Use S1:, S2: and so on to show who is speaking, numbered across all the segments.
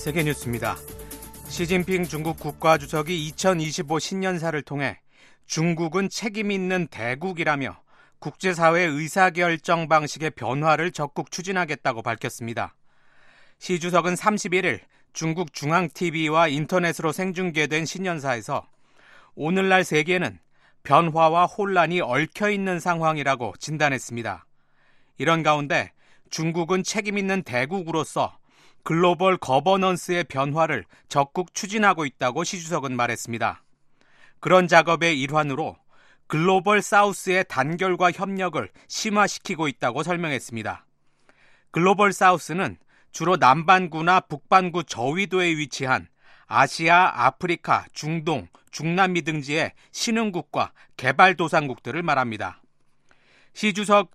S1: 세계뉴스입니다. 시진핑 중국 국가주석이 2025 신년사를 통해 중국은 책임 있는 대국이라며 국제사회 의사결정 방식의 변화를 적극 추진하겠다고 밝혔습니다. 시 주석은 31일 중국 중앙TV와 인터넷으로 생중계된 신년사에서 오늘날 세계는 변화와 혼란이 얽혀있는 상황이라고 진단했습니다. 이런 가운데 중국은 책임 있는 대국으로서 글로벌 거버넌스의 변화를 적극 추진하고 있다고 시 주석은 말했습니다. 그런 작업의 일환으로 글로벌 사우스의 단결과 협력을 심화시키고 있다고 설명했습니다. 글로벌 사우스는 주로 남반구나 북반구 저위도에 위치한 아시아, 아프리카, 중동, 중남미 등지의 신흥국과 개발도상국들을 말합니다. 시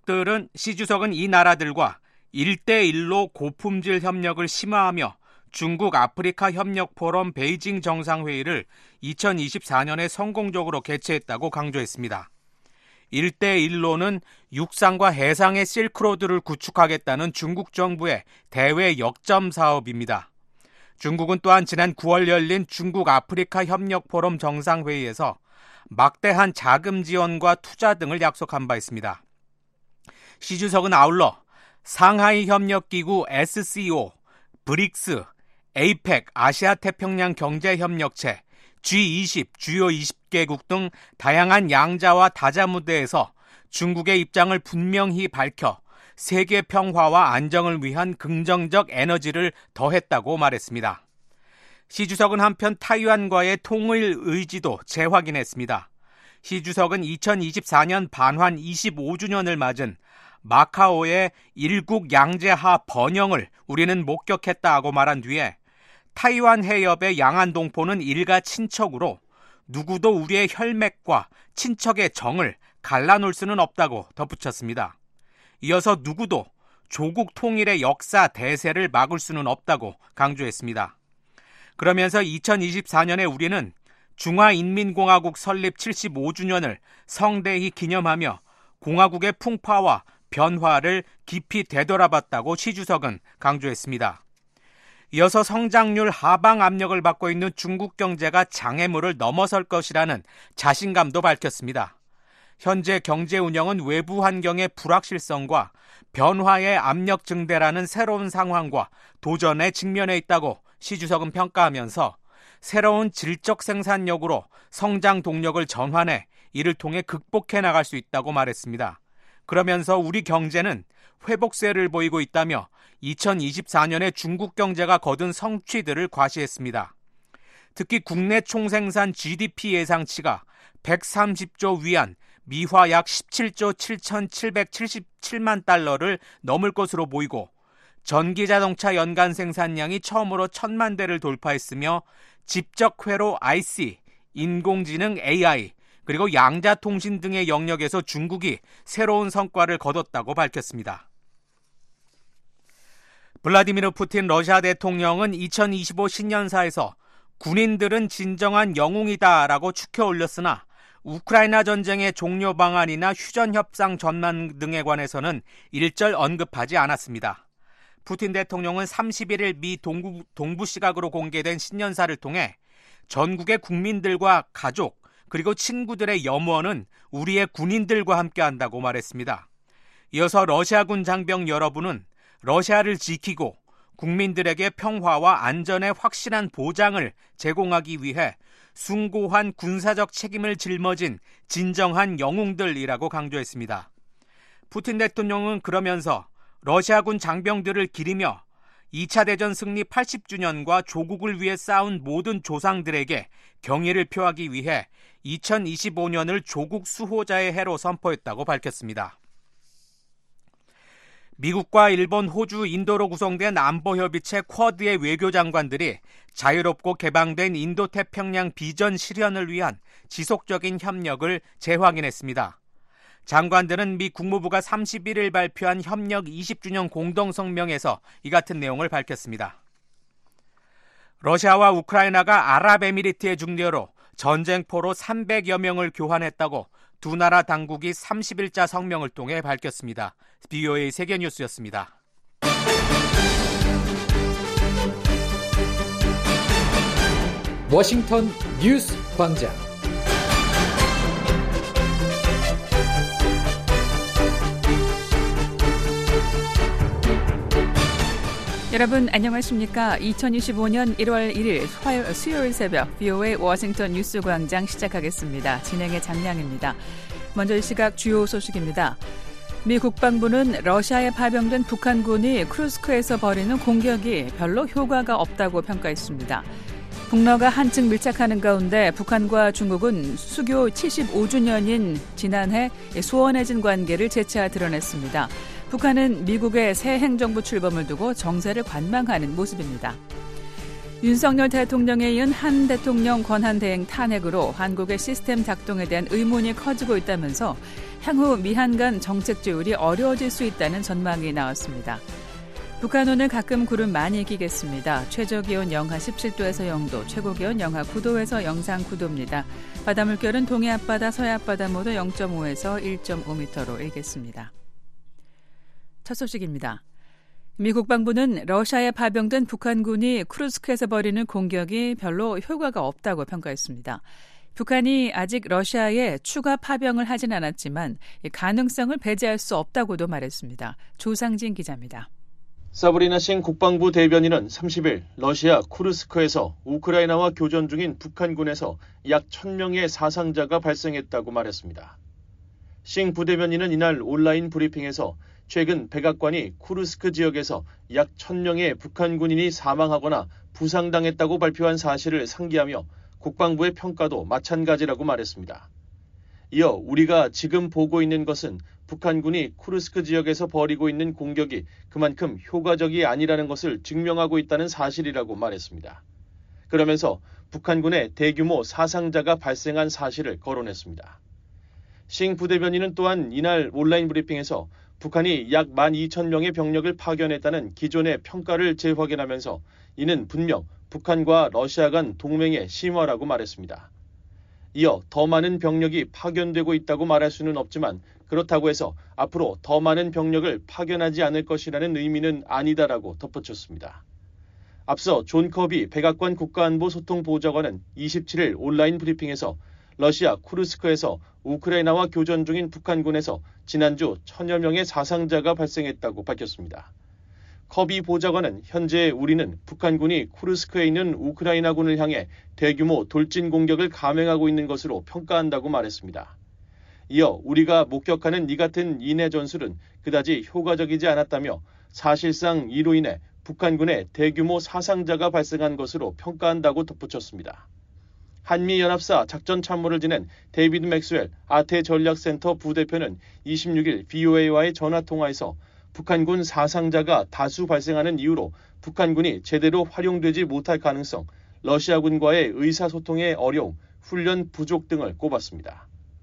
S1: 주석은 이 나라들과 1대1로 고품질 협력을 심화하며 중국 아프리카 협력 포럼 베이징 정상회의를 2024년에 성공적으로 개최했다고 강조했습니다. 1대1로는 육상과 해상의 실크로드를 구축하겠다는 중국 정부의 대외 역점 사업입니다. 중국은 또한 지난 9월 열린 중국 아프리카 협력 포럼 정상회의에서 막대한 자금 지원과 투자 등을 약속한 바 있습니다. 시 주석은 아울러 상하이 협력기구 SCO, 브릭스, 에이펙, 아시아태평양 경제협력체, G20, 주요 20개국 등 다양한 양자와 다자 무대에서 중국의 입장을 분명히 밝혀 세계 평화와 안정을 위한 긍정적 에너지를 더했다고 말했습니다. 시 주석은 한편 타이완과의 통일 의지도 재확인했습니다. 시 주석은 2024년 반환 25주년을 맞은 마카오의 일국 양제하 번영을 우리는 목격했다고 말한 뒤에 타이완 해협의 양안동포는 일가 친척으로 누구도 우리의 혈맥과 친척의 정을 갈라놓을 수는 없다고 덧붙였습니다. 이어서 누구도 조국 통일의 역사 대세를 막을 수는 없다고 강조했습니다. 그러면서 2024년에 우리는 중화인민공화국 설립 75주년을 성대히 기념하며 공화국의 풍파와 변화를 깊이 되돌아봤다고 시 주석은 강조했습니다. 이어서 성장률 하방 압력을 받고 있는 중국 경제가 장애물을 넘어설 것이라는 자신감도 밝혔습니다. 현재 경제 운영은 외부 환경의 불확실성과 변화의 압력 증대라는 새로운 상황과 도전에 직면해 있다고 시 주석은 평가하면서 새로운 질적 생산력으로 성장 동력을 전환해 이를 통해 극복해 나갈 수 있다고 말했습니다. 그러면서 우리 경제는 회복세를 보이고 있다며 2024년에 중국 경제가 거둔 성취들을 과시했습니다. 특히 국내 총생산 GDP 예상치가 130조 위안, 미화 약 17조 7,777만 달러를 넘을 것으로 보이고 전기자동차 연간 생산량이 처음으로 1,000만 대를 돌파했으며 집적회로 IC, 인공지능 AI, 그리고 양자통신 등의 영역에서 중국이 새로운 성과를 거뒀다고 밝혔습니다. 블라디미르 푸틴 러시아 대통령은 2025 신년사에서 군인들은 진정한 영웅이다라고 축혀 올렸으나 우크라이나 전쟁의 종료 방안이나 휴전 협상 전망 등에 관해서는 일절 언급하지 않았습니다. 푸틴 대통령은 31일 미 동부 시각으로 공개된 신년사를 통해 전국의 국민들과 가족 그리고 친구들의 염원은 우리의 군인들과 함께한다고 말했습니다. 이어서 러시아군 장병 여러분은 러시아를 지키고 국민들에게 평화와 안전의 확실한 보장을 제공하기 위해 숭고한 군사적 책임을 짊어진 진정한 영웅들이라고 강조했습니다. 푸틴 대통령은 그러면서 러시아군 장병들을 기리며 2차 대전 승리 80주년과 조국을 위해 싸운 모든 조상들에게 경의를 표하기 위해 2025년을 조국 수호자의 해로 선포했다고 밝혔습니다. 미국과 일본, 호주, 인도로 구성된 안보협의체 쿼드의 외교장관들이 자유롭고 개방된 인도태평양 비전 실현을 위한 지속적인 협력을 재확인했습니다. 장관들은 미 국무부가 31일 발표한 협력 20주년 공동성명에서 이 같은 내용을 밝혔습니다. 러시아와 우크라이나가 아랍에미리트의 중재로 전쟁포로 300여 명을 교환했다고 두 나라 당국이 30일자 성명을 통해 밝혔습니다. BOA 세계뉴스였습니다.
S2: 워싱턴 뉴스 광장.
S3: 여러분 안녕하십니까? 2025년 1월 1일 수요일 새벽 VOA 워싱턴 뉴스 광장 시작하겠습니다. 진행의 장량입니다. 먼저 이 시각 주요 소식입니다. 미 국방부는 러시아에 파병된 북한군이 쿠르스크에서 벌이는 공격이 별로 효과가 없다고 평가했습니다. 북러가 한층 밀착하는 가운데 북한과 중국은 수교 75주년인 지난해 소원해진 관계를 재차 드러냈습니다. 북한은 미국의 새 행정부 출범을 두고 정세를 관망하는 모습입니다. 윤석열 대통령에 이은 한 대통령 권한대행 탄핵으로 한국의 시스템 작동에 대한 의문이 커지고 있다면서 향후 미한 간 정책 조율이 어려워질 수 있다는 전망이 나왔습니다. 북한 오늘 가끔 구름 많이 끼겠습니다. 최저기온 영하 17도에서 0도, 최고기온 영하 9도에서 영상 9도입니다. 바다 물결은 동해 앞바다, 서해 앞바다 모두 0.5에서 1.5m로 일겠습니다. 첫 소식입니다. 미 국방부는 러시아에 파병된 북한군이 쿠르스크에서 벌이는 공격이 별로 효과가 없다고 평가했습니다. 북한이 아직 러시아에 추가 파병을 하진 않았지만 가능성을 배제할 수 없다고도 말했습니다. 조상진 기자입니다.
S4: 사브리나싱 국방부 대변인은 30일 러시아 쿠르스크에서 우크라이나와 교전 중인 북한군에서 약 1,000명의 사상자가 발생했다고 말했습니다. 싱 부대변인은 이날 온라인 브리핑에서 최근 백악관이 쿠르스크 지역에서 약 1,000명의 북한 군인이 사망하거나 부상당했다고 발표한 사실을 상기하며 국방부의 평가도 마찬가지라고 말했습니다. 이어 우리가 지금 보고 있는 것은 북한군이 쿠르스크 지역에서 벌이고 있는 공격이 그만큼 효과적이 아니라는 것을 증명하고 있다는 사실이라고 말했습니다. 그러면서 북한군의 대규모 사상자가 발생한 사실을 거론했습니다. 싱 부대변인은 또한 이날 온라인 브리핑에서 북한이 약 12,000명의 병력을 파견했다는 기존의 평가를 재확인하면서 이는 분명 북한과 러시아 간 동맹의 심화라고 말했습니다. 이어 더 많은 병력이 파견되고 있다고 말할 수는 없지만 그렇다고 해서 앞으로 더 많은 병력을 파견하지 않을 것이라는 의미는 아니다라고 덧붙였습니다. 앞서 존 커비 백악관 국가안보 소통보좌관은 27일 온라인 브리핑에서 러시아 쿠르스크에서 우크라이나와 교전 중인 북한군에서 지난주 1,000여 명의 사상자가 발생했다고 밝혔습니다. 커비 보좌관은 현재 우리는 북한군이 쿠르스크에 있는 우크라이나군을 향해 대규모 돌진 공격을 감행하고 있는 것으로 평가한다고 말했습니다. 이어 우리가 목격하는 이 같은 인해 전술은 그다지 효과적이지 않았다며 사실상 이로 인해 북한군의 대규모 사상자가 발생한 것으로 평가한다고 덧붙였습니다. 한미연합사 작전참모를 지낸 데이비드 맥스웰 아태전략센터 부대표는 26일 VOA와의 전화통화에서 북한군 사상자가 다수 발생하는 이유로 북한군이 제대로 활용되지 못할 가능성, 러시아군과의 의사소통의 어려움, 훈련 부족 등을 꼽았습니다.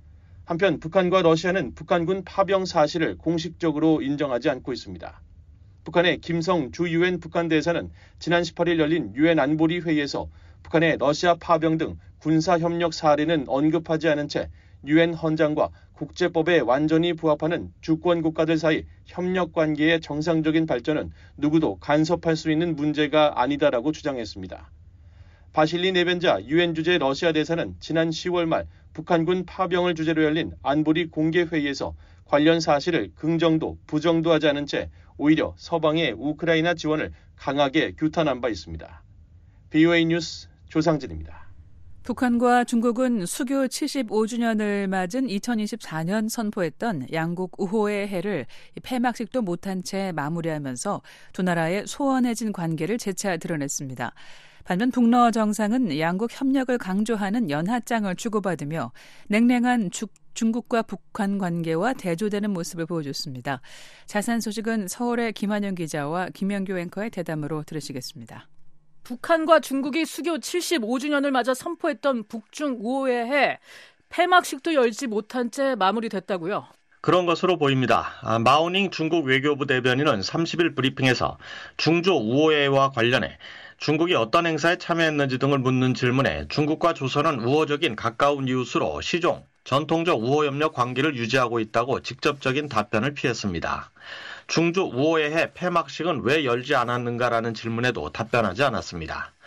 S4: 한편 북한과 러시아는 북한군 파병 사실을 공식적으로 인정하지 않고 있습니다. 북한의 김성 주 유엔 북한 대사는 지난 18일 열린 유엔 안보리 회의에서 북한의 러시아 파병 등 군사협력 사례는 언급하지 않은 채 유엔 헌장과 국제법에 완전히 부합하는 주권 국가들 사이 협력 관계의 정상적인 발전은 누구도 간섭할 수 있는 문제가 아니다라고 주장했습니다. 바실리 네벤자 유엔 주재 러시아 대사는 지난 10월 말 북한군 파병을 주제로 열린 안보리 공개회의에서 관련 사실을 긍정도 부정도 하지 않은 채 오히려 서방의 우크라이나 지원을 강하게 규탄한 바 있습니다. VOA 뉴스 조상진입니다.
S3: 북한과 중국은 수교 75주년을 맞은 2024년 선포했던 양국 우호의 해를 폐막식도 못한 채 마무리하면서 두 나라의 소원해진 관계를 재차 드러냈습니다. 반면 북러 정상은 양국 협력을 강조하는 연하장을 주고받으며 냉랭한 중국과 북한 관계와 대조되는 모습을 보여줬습니다. 자세한 소식은 서울의 김한영 기자와 김영규 앵커의 대담으로 들으시겠습니다.
S5: 북한과 중국이 수교 75주년을 맞아 선포했던 북중 우호의 해 폐막식도 열지 못한 채 마무리됐다고요?
S6: 그런 것으로 보입니다. 마오닝 중국 외교부 대변인은 30일 브리핑에서 중조 우호회와 관련해 중국이 어떤 행사에 참여했는지 등을 묻는 질문에 중국과 조선은 우호적인 가까운 이웃으로 시종, 전통적 우호협력 관계를 유지하고 있다고 직접적인 답변을 피했습니다. 중조 우호회해 폐막식은 왜 열지 않았는가라는 질문에도 답변하지 않았습니다.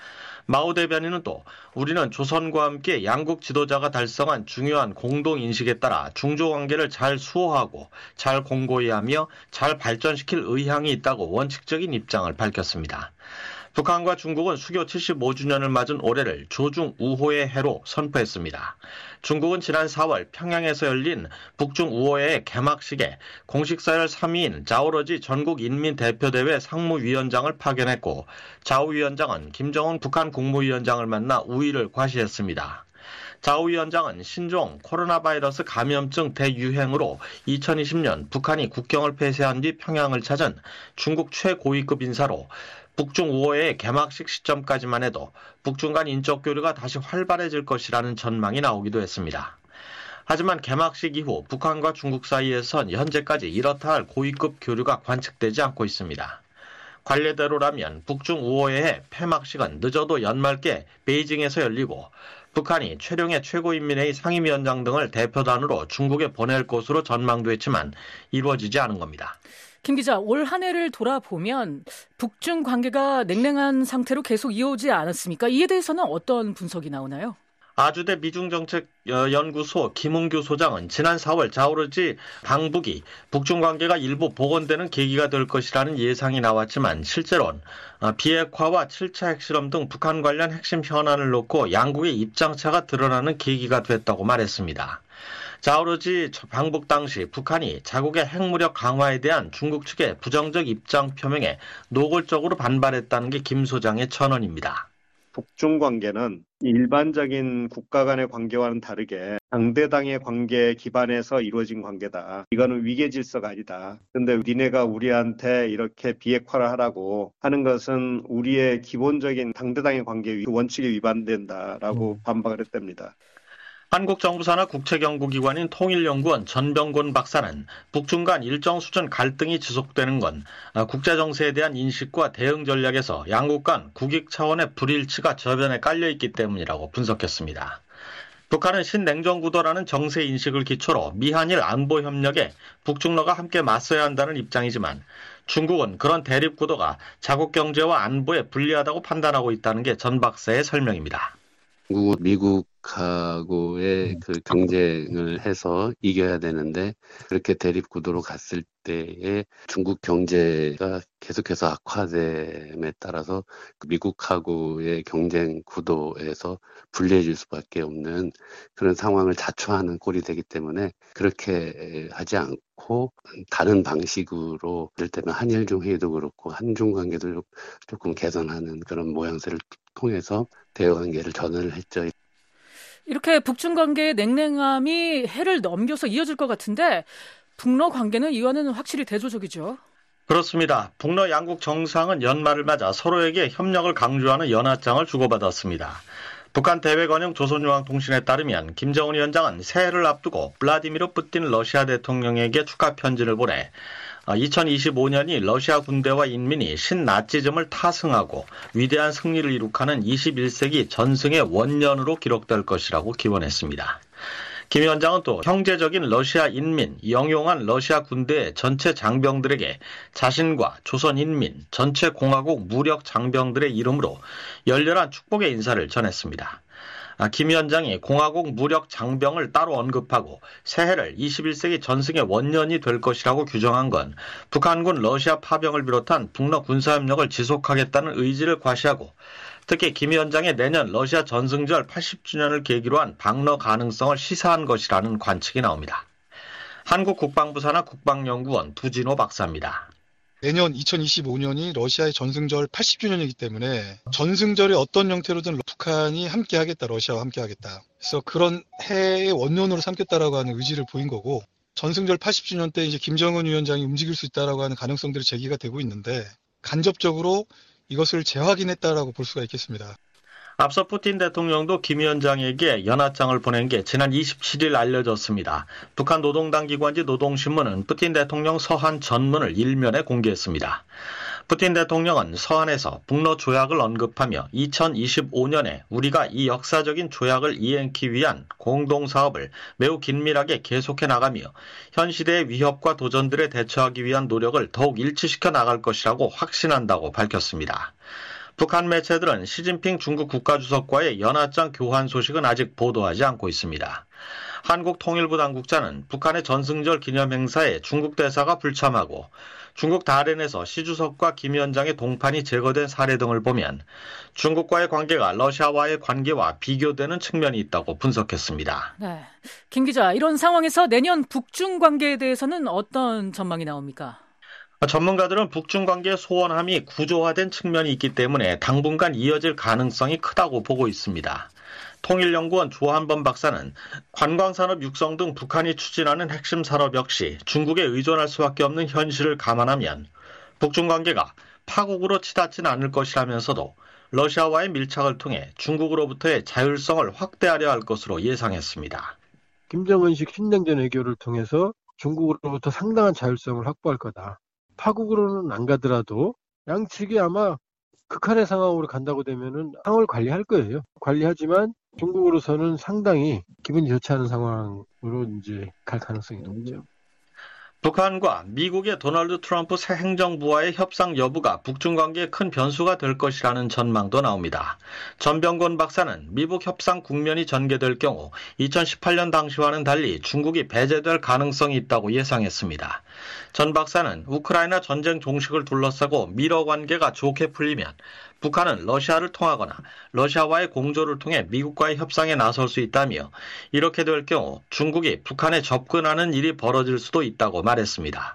S6: 마오 대변인은 또 우리는 조선과 함께 양국 지도자가 달성한 중요한 공동인식에 따라 중조관계를 잘 수호하고 잘 공고히 하며 잘 발전시킬 의향이 있다고 원칙적인 입장을 밝혔습니다. 북한과 중국은 수교 75주년을 맞은 올해를 조중 우호의 해로 선포했습니다. 중국은 지난 4월 평양에서 열린 북중 우호의 개막식에 공식 서열 3위인 자오러지 전국인민대표대회 상무위원장을 파견했고 자오 위원장은 김정은 북한 국무위원장을 만나 우의를 과시했습니다. 자오 위원장은 신종 코로나 바이러스 감염증 대유행으로 2020년 북한이 국경을 폐쇄한 뒤 평양을 찾은 중국 최고위급 인사로 북중 우호의 개막식 시점까지만 해도 북중 간 인적 교류가 다시 활발해질 것이라는 전망이 나오기도 했습니다. 하지만 개막식 이후 북한과 중국 사이에선 현재까지 이렇다 할 고위급 교류가 관측되지 않고 있습니다. 관례대로라면 북중 우호의 폐막식은 늦어도 연말께 베이징에서 열리고 북한이 최룡해 최고인민회의 상임위원장 등을 대표단으로 중국에 보낼 것으로 전망됐지만 이루어지지 않은 겁니다.
S5: 김 기자, 올 한 해를 돌아보면 북중 관계가 냉랭한 상태로 계속 이어오지 않았습니까? 이에 대해서는 어떤 분석이 나오나요?
S6: 아주대 미중정책연구소 김은규 소장은 지난 4월 자오러지 방북이 북중 관계가 일부 복원되는 계기가 될 것이라는 예상이 나왔지만 실제로는 비핵화와 7차 핵실험 등 북한 관련 핵심 현안을 놓고 양국의 입장차가 드러나는 계기가 됐다고 말했습니다. 자오러지 방북 당시 북한이 자국의 핵무력 강화에 대한 중국 측의 부정적 입장 표명에 노골적으로 반발했다는 게 김 소장의 천언입니다.
S7: 북중 관계는 일반적인 국가 간의 관계와는 다르게 당대당의 관계에 기반해서 이루어진 관계다. 이거는 위계 질서가 아니다. 그런데 니네가 우리한테 이렇게 비핵화를 하라고 하는 것은 우리의 기본적인 당대당의 관계 원칙에 위반된다라고 반박을 했답니다.
S6: 한국 정부 산하 국책연구기관인 통일연구원 전병곤 박사는 북중 간 일정 수준 갈등이 지속되는 건 국제정세에 대한 인식과 대응 전략에서 양국 간 국익 차원의 불일치가 저변에 깔려있기 때문이라고 분석했습니다. 북한은 신냉전구도라는 정세 인식을 기초로 미한일 안보협력에 북중러가 함께 맞서야 한다는 입장이지만 중국은 그런 대립구도가 자국 경제와 안보에 불리하다고 판단하고 있다는 게 전 박사의 설명입니다.
S8: 미국하고의 그 경쟁을 해서 이겨야 되는데 그렇게 대립 구도로 갔을 때에 중국 경제가 계속해서 악화됨에 따라서 미국하고의 경쟁 구도에서 불리해질 수밖에 없는 그런 상황을 자초하는 꼴이 되기 때문에 그렇게 하지 않고 다른 방식으로 예를 들면 한일중 회의도 그렇고 한중 관계도 조금 개선하는 그런 모양새를 통해서 대화관계를 전환을 했죠.
S5: 이렇게 북중 관계의 냉랭함이 해를 넘겨서 이어질 것 같은데 북러 관계는 이와는 확실히 대조적이죠.
S6: 그렇습니다. 북러 양국 정상은 연말을 맞아 서로에게 협력을 강조하는 연하장을 주고받았습니다. 북한 대외관영 조선중앙통신에 따르면 김정은 위원장은 새해를 앞두고 블라디미르 푸틴 러시아 대통령에게 축하 편지를 보내 2025년이 러시아 군대와 인민이 신나치즘을 타승하고 위대한 승리를 이룩하는 21세기 전승의 원년으로 기록될 것이라고 기원했습니다. 김 위원장은 또 형제적인 러시아 인민, 영용한 러시아 군대의 전체 장병들에게 자신과 조선 인민, 전체 공화국 무력 장병들의 이름으로 열렬한 축복의 인사를 전했습니다. 김 위원장이 공화국 무력 장병을 따로 언급하고 새해를 21세기 전승의 원년이 될 것이라고 규정한 건 북한군 러시아 파병을 비롯한 북러 군사협력을 지속하겠다는 의지를 과시하고 특히 김 위원장의 내년 러시아 전승절 80주년을 계기로 한 방러 가능성을 시사한 것이라는 관측이 나옵니다. 한국 국방부 산하 국방연구원 두진호 박사입니다.
S9: 내년 2025년이 러시아의 전승절 80주년이기 때문에 전승절에 어떤 형태로든 북한이 함께하겠다, 러시아와 함께하겠다. 그래서 그런 해의 원년으로 삼겠다라고 하는 의지를 보인 거고 전승절 80주년 때 이제 김정은 위원장이 움직일 수 있다라고 하는 가능성들이 제기가 되고 있는데 간접적으로 이것을 재확인했다라고 볼 수가 있겠습니다.
S6: 앞서 푸틴 대통령도 김 위원장에게 연하장을 보낸 게 지난 27일 알려졌습니다. 북한 노동당 기관지 노동신문은 푸틴 대통령 서한 전문을 일면에 공개했습니다. 푸틴 대통령은 서한에서 북러 조약을 언급하며 2025년에 우리가 이 역사적인 조약을 이행하기 위한 공동사업을 매우 긴밀하게 계속해 나가며 현 시대의 위협과 도전들에 대처하기 위한 노력을 더욱 일치시켜 나갈 것이라고 확신한다고 밝혔습니다. 북한 매체들은 시진핑 중국 국가주석과의 연하장 교환 소식은 아직 보도하지 않고 있습니다. 한국통일부 당국자는 북한의 전승절 기념행사에 중국 대사가 불참하고 중국 다롄에서 시 주석과 김 위원장의 동판이 제거된 사례 등을 보면 중국과의 관계가 러시아와의 관계와 비교되는 측면이 있다고 분석했습니다.
S5: 네, 김 기자, 이런 상황에서 내년 북중 관계에 대해서는 어떤 전망이 나옵니까?
S6: 전문가들은 북중 관계의 소원함이 구조화된 측면이 있기 때문에 당분간 이어질 가능성이 크다고 보고 있습니다. 통일연구원 조한범 박사는 관광산업 육성 등 북한이 추진하는 핵심 산업 역시 중국에 의존할 수밖에 없는 현실을 감안하면 북중 관계가 파국으로 치닫지는 않을 것이라면서도 러시아와의 밀착을 통해 중국으로부터의 자율성을 확대하려 할 것으로 예상했습니다.
S10: 김정은식 신냉전 외교를 통해서 중국으로부터 상당한 자율성을 확보할 거다. 파국으로는 안 가더라도 양측이 아마 극한의 상황으로 간다고 되면은 상황을 관리할 거예요. 관리하지만 중국으로서는 상당히 기분이 좋지 않은 상황으로 이제 갈 가능성이 높죠.
S6: 북한과 미국의 도널드 트럼프 새 행정부와의 협상 여부가 북중 관계에 큰 변수가 될 것이라는 전망도 나옵니다. 전병곤 박사는 미북 협상 국면이 전개될 경우 2018년 당시와는 달리 중국이 배제될 가능성이 있다고 예상했습니다. 전 박사는 우크라이나 전쟁 종식을 둘러싸고 미러 관계가 좋게 풀리면 북한은 러시아를 통하거나 러시아와의 공조를 통해 미국과의 협상에 나설 수 있다며 이렇게 될 경우 중국이 북한에 접근하는 일이 벌어질 수도 있다고 말했습니다.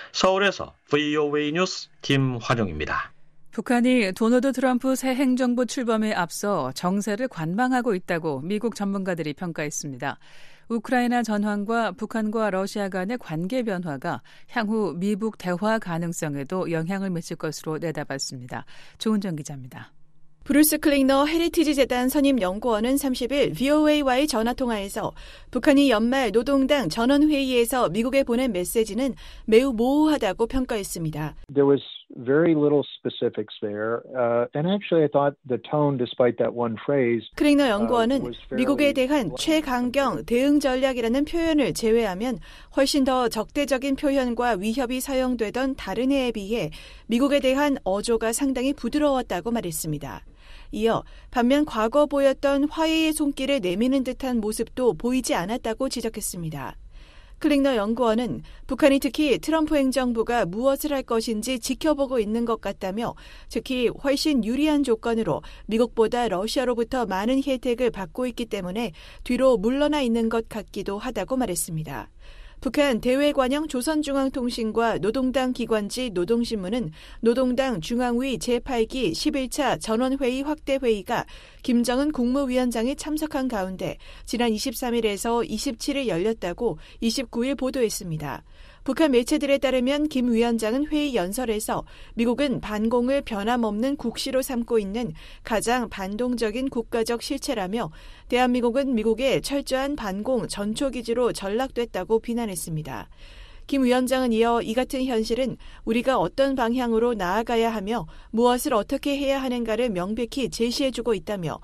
S6: 서울에서 VOA 뉴스 김환용입니다.
S3: 북한이 도널드 트럼프 새 행정부 출범에 앞서 정세를 관망하고 있다고 미국 전문가들이 평가했습니다. 우크라이나 전황과 북한과 러시아 간의 관계 변화가 향후 미북 대화 가능성에도 영향을 미칠 것으로 내다봤습니다. 조은정 기자입니다.
S11: 브루스 클링너 헤리티지 재단 선임 연구원은 30일 VOA와의 전화통화에서 북한이 연말 노동당 전원회의에서 미국에 보낸 메시지는 매우 모호하다고 평가했습니다.
S12: There was very little specifics there, and actually I thought the tone, despite that one phrase,
S11: 클링너 연구원은 미국에 대한 최강경 대응 전략이라는 표현을 제외하면 훨씬 더 적대적인 표현과 위협이 사용되던 다른 해에 비해 미국에 대한 어조가 상당히 부드러웠다고 말했습니다. 이어 반면 과거 보였던 화해의 손길을 내미는 듯한 모습도 보이지 않았다고 지적했습니다. 클링너 연구원은 북한이 특히 트럼프 행정부가 무엇을 할 것인지 지켜보고 있는 것 같다며 특히 훨씬 유리한 조건으로 미국보다 러시아로부터 많은 혜택을 받고 있기 때문에 뒤로 물러나 있는 것 같기도 하다고 말했습니다. 북한 대외관영 조선중앙통신과 노동당 기관지 노동신문은 노동당 중앙위 제8기 11차 전원회의 확대회의가 김정은 국무위원장이 참석한 가운데 지난 23일에서 27일 열렸다고 29일 보도했습니다. 북한 매체들에 따르면 김 위원장은 회의 연설에서 미국은 반공을 변함없는 국시로 삼고 있는 가장 반동적인 국가적 실체라며 대한민국은 미국의 철저한 반공 전초기지로 전락됐다고 비난했습니다. 김 위원장은 이어 이 같은 현실은 우리가 어떤 방향으로 나아가야 하며 무엇을 어떻게 해야 하는가를 명백히 제시해주고 있다며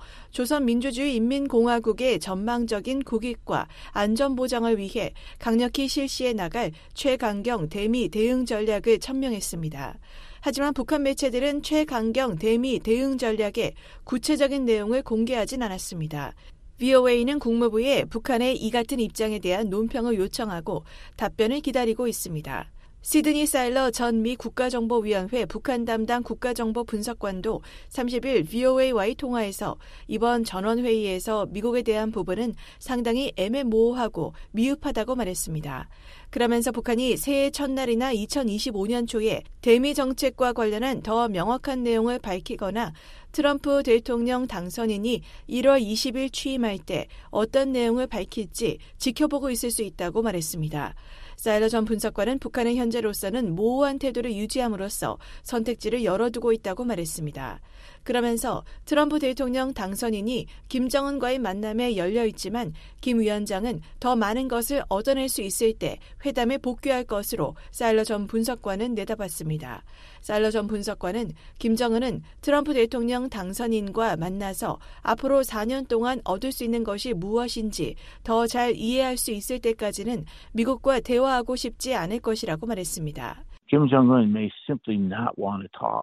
S11: 조선민주주의인민공화국의 전망적인 국익과 안전보장을 위해 강력히 실시해 나갈 최강경 대미 대응 전략을 천명했습니다. 하지만 북한 매체들은 최강경 대미 대응 전략의 구체적인 내용을 공개하진 않았습니다. VOA는 국무부에 북한의 이 같은 입장에 대한 논평을 요청하고 답변을 기다리고 있습니다. 시드니 사일러 전 미 국가정보위원회 북한 담당 국가정보 분석관도 30일 VOA와의 통화에서 이번 전원회의에서 미국에 대한 부분은 상당히 애매모호하고 미흡하다고 말했습니다. 그러면서 북한이 새해 첫날이나 2025년 초에 대미 정책과 관련한 더 명확한 내용을 밝히거나 트럼프 대통령 당선인이 1월 20일 취임할 때 어떤 내용을 밝힐지 지켜보고 있을 수 있다고 말했습니다. 사일러 전 분석관은 북한의 현재로서는 모호한 태도를 유지함으로써 선택지를 열어두고 있다고 말했습니다. 그러면서 트럼프 대통령 당선인이 김정은과의 만남에 열려 있지만 김 위원장은 더 많은 것을 얻어낼 수 있을 때 회담에 복귀할 것으로 사일러 전 분석관은 내다봤습니다. 사일러 전 분석관은 김정은은 트럼프 대통령 당선인과 만나서 앞으로 4년 동안 얻을 수 있는 것이 무엇인지 더 잘 이해할 수 있을 때까지는 미국과 대화하고 싶지 않을 것이라고 말했습니다.
S13: Kim Jong-un may simply not want to talk.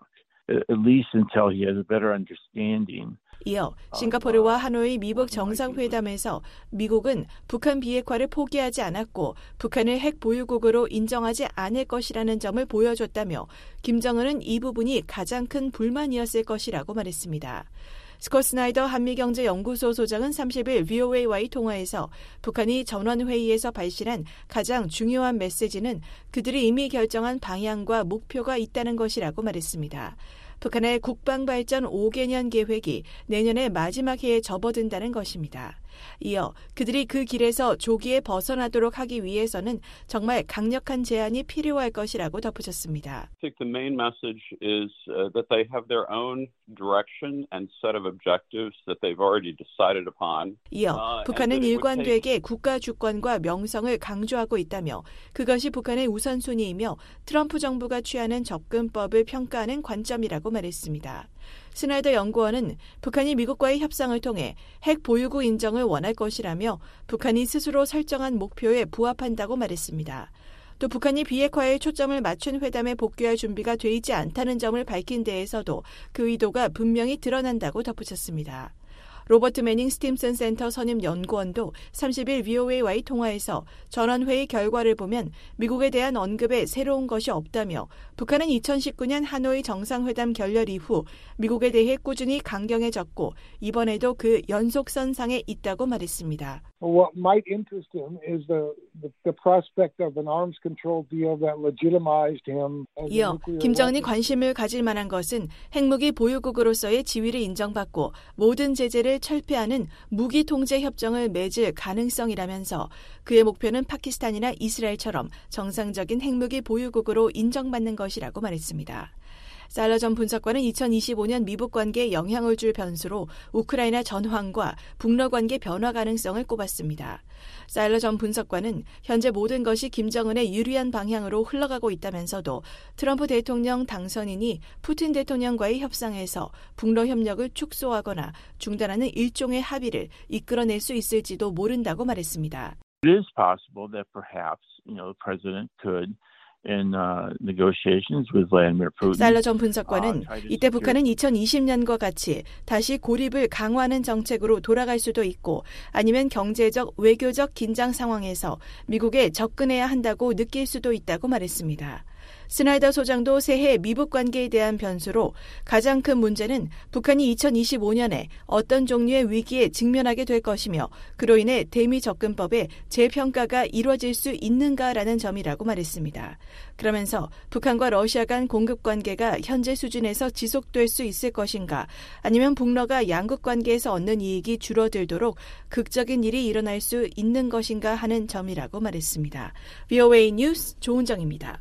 S13: at least until he has a better understanding.
S11: 이어 싱가포르와 하노이 미북 정상회담에서 미국은 북한 비핵화를 포기하지 않았고 북한을 핵 보유국으로 인정하지 않을 것이라는 점을 보여줬다며 김정은은 이 부분이 가장 큰 불만이었을 것이라고 말했습니다. 스콧 스나이더 한미경제연구소 소장은 30일 VOA와의 통화에서 북한이 전원회의에서 발신한 가장 중요한 메시지는 그들이 이미 결정한 방향과 목표가 있다는 것이라고 말했습니다. 북한의 국방발전 5개년 계획이 내년의 마지막 해에 접어든다는 것입니다. 이어 그들이 그 길에서 조기에 벗어나도록 하기 위해서는 정말 강력한 제안이 필요할 것이라고 덧붙였습니다.
S14: I think the main message is that they have their own direction and set of objectives that they've already decided upon.
S11: 이어 북한은 일관되게 국가 주권과 명성을 강조하고 있다며 그것이 북한의 우선순위이며 트럼프 정부가 취하는 접근법을 평가하는 관점이라고 말했습니다. 스나이더 연구원은 북한이 미국과의 협상을 통해 핵 보유국 인정을 원할 것이라며 북한이 스스로 설정한 목표에 부합한다고 말했습니다. 또 북한이 비핵화에 초점을 맞춘 회담에 복귀할 준비가 돼 있지 않다는 점을 밝힌 데에서도 그 의도가 분명히 드러난다고 덧붙였습니다. 로버트 매닝 스팀슨 센터 선임 연구원도 30일 VOA와의 통화에서 전원회의 결과를 보면 미국에 대한 언급에 새로운 것이 없다며 북한은 2019년 하노이 정상회담 결렬 이후 미국에 대해 꾸준히 강경해졌고 이번에도 그 연속선상에 있다고 말했습니다.
S12: What might interest him is the prospect of an arms control deal that legitimized him.
S11: 이어 김정은이 관심을 가질 만한 것은 핵무기 보유국으로서의 지위를 인정받고 모든 제재를 철폐하는 무기 통제 협정을 맺을 가능성이라면서 그의 목표는 파키스탄이나 이스라엘처럼 정상적인 핵무기 보유국으로 인정받는 것이라고 말했습니다. 살러 전 분석관은 2025년 미북 관계에 영향을 줄 변수로 우크라이나 전황과 북러 관계 변화 가능성을 꼽았습니다. 살러 전 분석관은 현재 모든 것이 김정은의 유리한 방향으로 흘러가고 있다면서도 트럼프 대통령 당선인이 푸틴 대통령과의 협상에서 북러 협력을 축소하거나 중단하는 일종의 합의를 이끌어낼 수 있을지도 모른다고 말했습니다.
S13: It is possible that perhaps, the president could in negotiations with Vladimir Putin.
S11: 살러 전 분석관은 이때 북한은 2020년과 같이 다시 고립을 강화하는 정책으로 돌아갈 수도 있고 아니면 경제적, 외교적 긴장 상황에서 미국에 접근해야 한다고 느낄 수도 있다고 말했습니다. 스나이더 소장도 새해 미북 관계에 대한 변수로 가장 큰 문제는 북한이 2025년에 어떤 종류의 위기에 직면하게 될 것이며 그로 인해 대미 접근법의 재평가가 이루어질 수 있는가라는 점이라고 말했습니다. 그러면서 북한과 러시아 간 공급 관계가 현재 수준에서 지속될 수 있을 것인가 아니면 북러가 양국 관계에서 얻는 이익이 줄어들도록 극적인 일이 일어날 수 있는 것인가 하는 점이라고 말했습니다. VOA 뉴스 조은정입니다.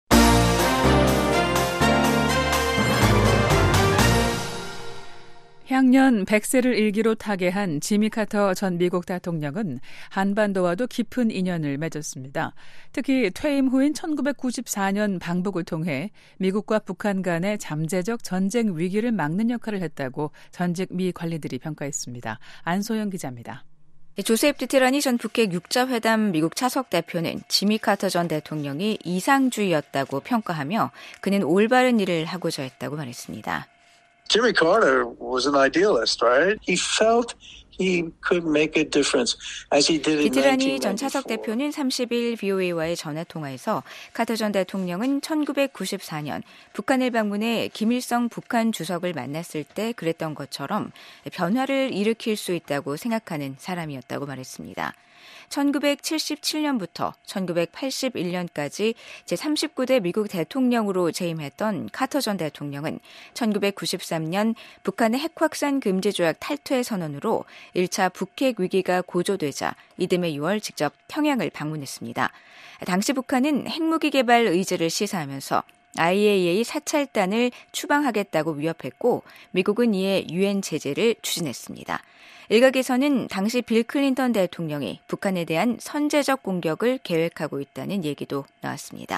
S3: 향년 100세를 일기로 타계한 지미 카터 전 미국 대통령은 한반도와도 깊은 인연을 맺었습니다. 특히 퇴임 후인 1994년 방북을 통해 미국과 북한 간의 잠재적 전쟁 위기를 막는 역할을 했다고 전직 미 관리들이 평가했습니다. 안소영 기자입니다.
S15: 조셉 디티라니 전 북핵 6자 회담 미국 차석 대표는 지미 카터 전 대통령이 이상주의였다고 평가하며 그는 올바른 일을 하고자 했다고 말했습니다.
S16: Jimmy Carter was an idealist, right? He felt he could make a difference, as he did in 1994.
S15: 디티라니 전 차석 대표는 30일 VOA와의 전화 통화에서 카터 전 대통령은 1994년 북한을 방문해 김일성 북한 주석을 만났을 때 그랬던 것처럼 변화를 일으킬 수 있다고 생각하는 사람이었다고 말했습니다. 1977년부터 1981년까지 제39대 미국 대통령으로 재임했던 카터 전 대통령은 1993년 북한의 핵확산 금지 조약 탈퇴 선언으로 1차 북핵 위기가 고조되자 이듬해 6월 직접 평양을 방문했습니다. 당시 북한은 핵무기 개발 의지를 시사하면서 IAEA 사찰단을 추방하겠다고 위협했고 미국은 이에 유엔 제재를 추진했습니다. 일각에서는 당시 빌 클린턴 대통령이 북한에 대한 선제적 공격을 계획하고 있다는 얘기도 나왔습니다.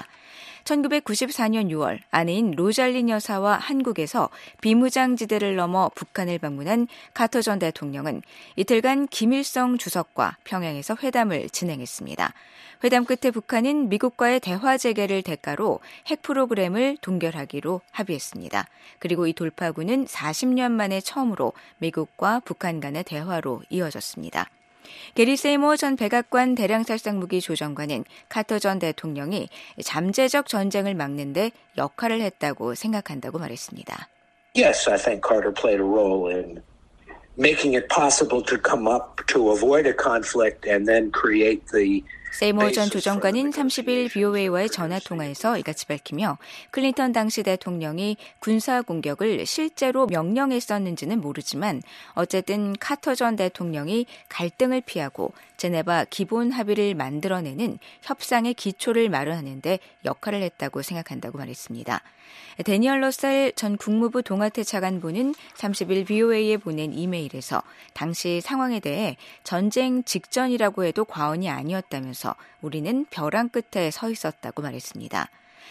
S15: 1994년 6월 아내인 로잘린 여사와 한국에서 비무장지대를 넘어 북한을 방문한 카터 전 대통령은 이틀간 김일성 주석과 평양에서 회담을 진행했습니다. 회담 끝에 북한은 미국과의 대화 재개를 대가로 핵 프로그램을 동결하기로 합의했습니다. 그리고 이 돌파구는 40년 만에 처음으로 미국과 북한 간의 대화로 이어졌습니다. 게리 세이모 전 백악관 대량살상무기 조정관은 카터 전 대통령이 잠재적 전쟁을 막는 데 역할을 했다고 생각한다고 말했습니다.
S16: Yes, I think Carter played a role in making it possible to come up to avoid a conflict and then create the
S15: 세이모 전 조정관은 30일 BOA와의 전화통화에서 이같이 밝히며 클린턴 당시 대통령이 군사 공격을 실제로 명령했었는지는 모르지만 어쨌든 카터 전 대통령이 갈등을 피하고 제네바 기본 합의를 만들어내는 협상의 기초를 마련하는 데 역할을 했다고 생각한다고 말했습니다. 데니얼 러셀 전 국무부 동아태 차관보는 30일 BOA에 보낸 이메일에서 당시 상황에 대해 전쟁 직전이라고 해도 과언이 아니었다면서 우리는 벼랑 끝에 서 있었다고 말했습니다.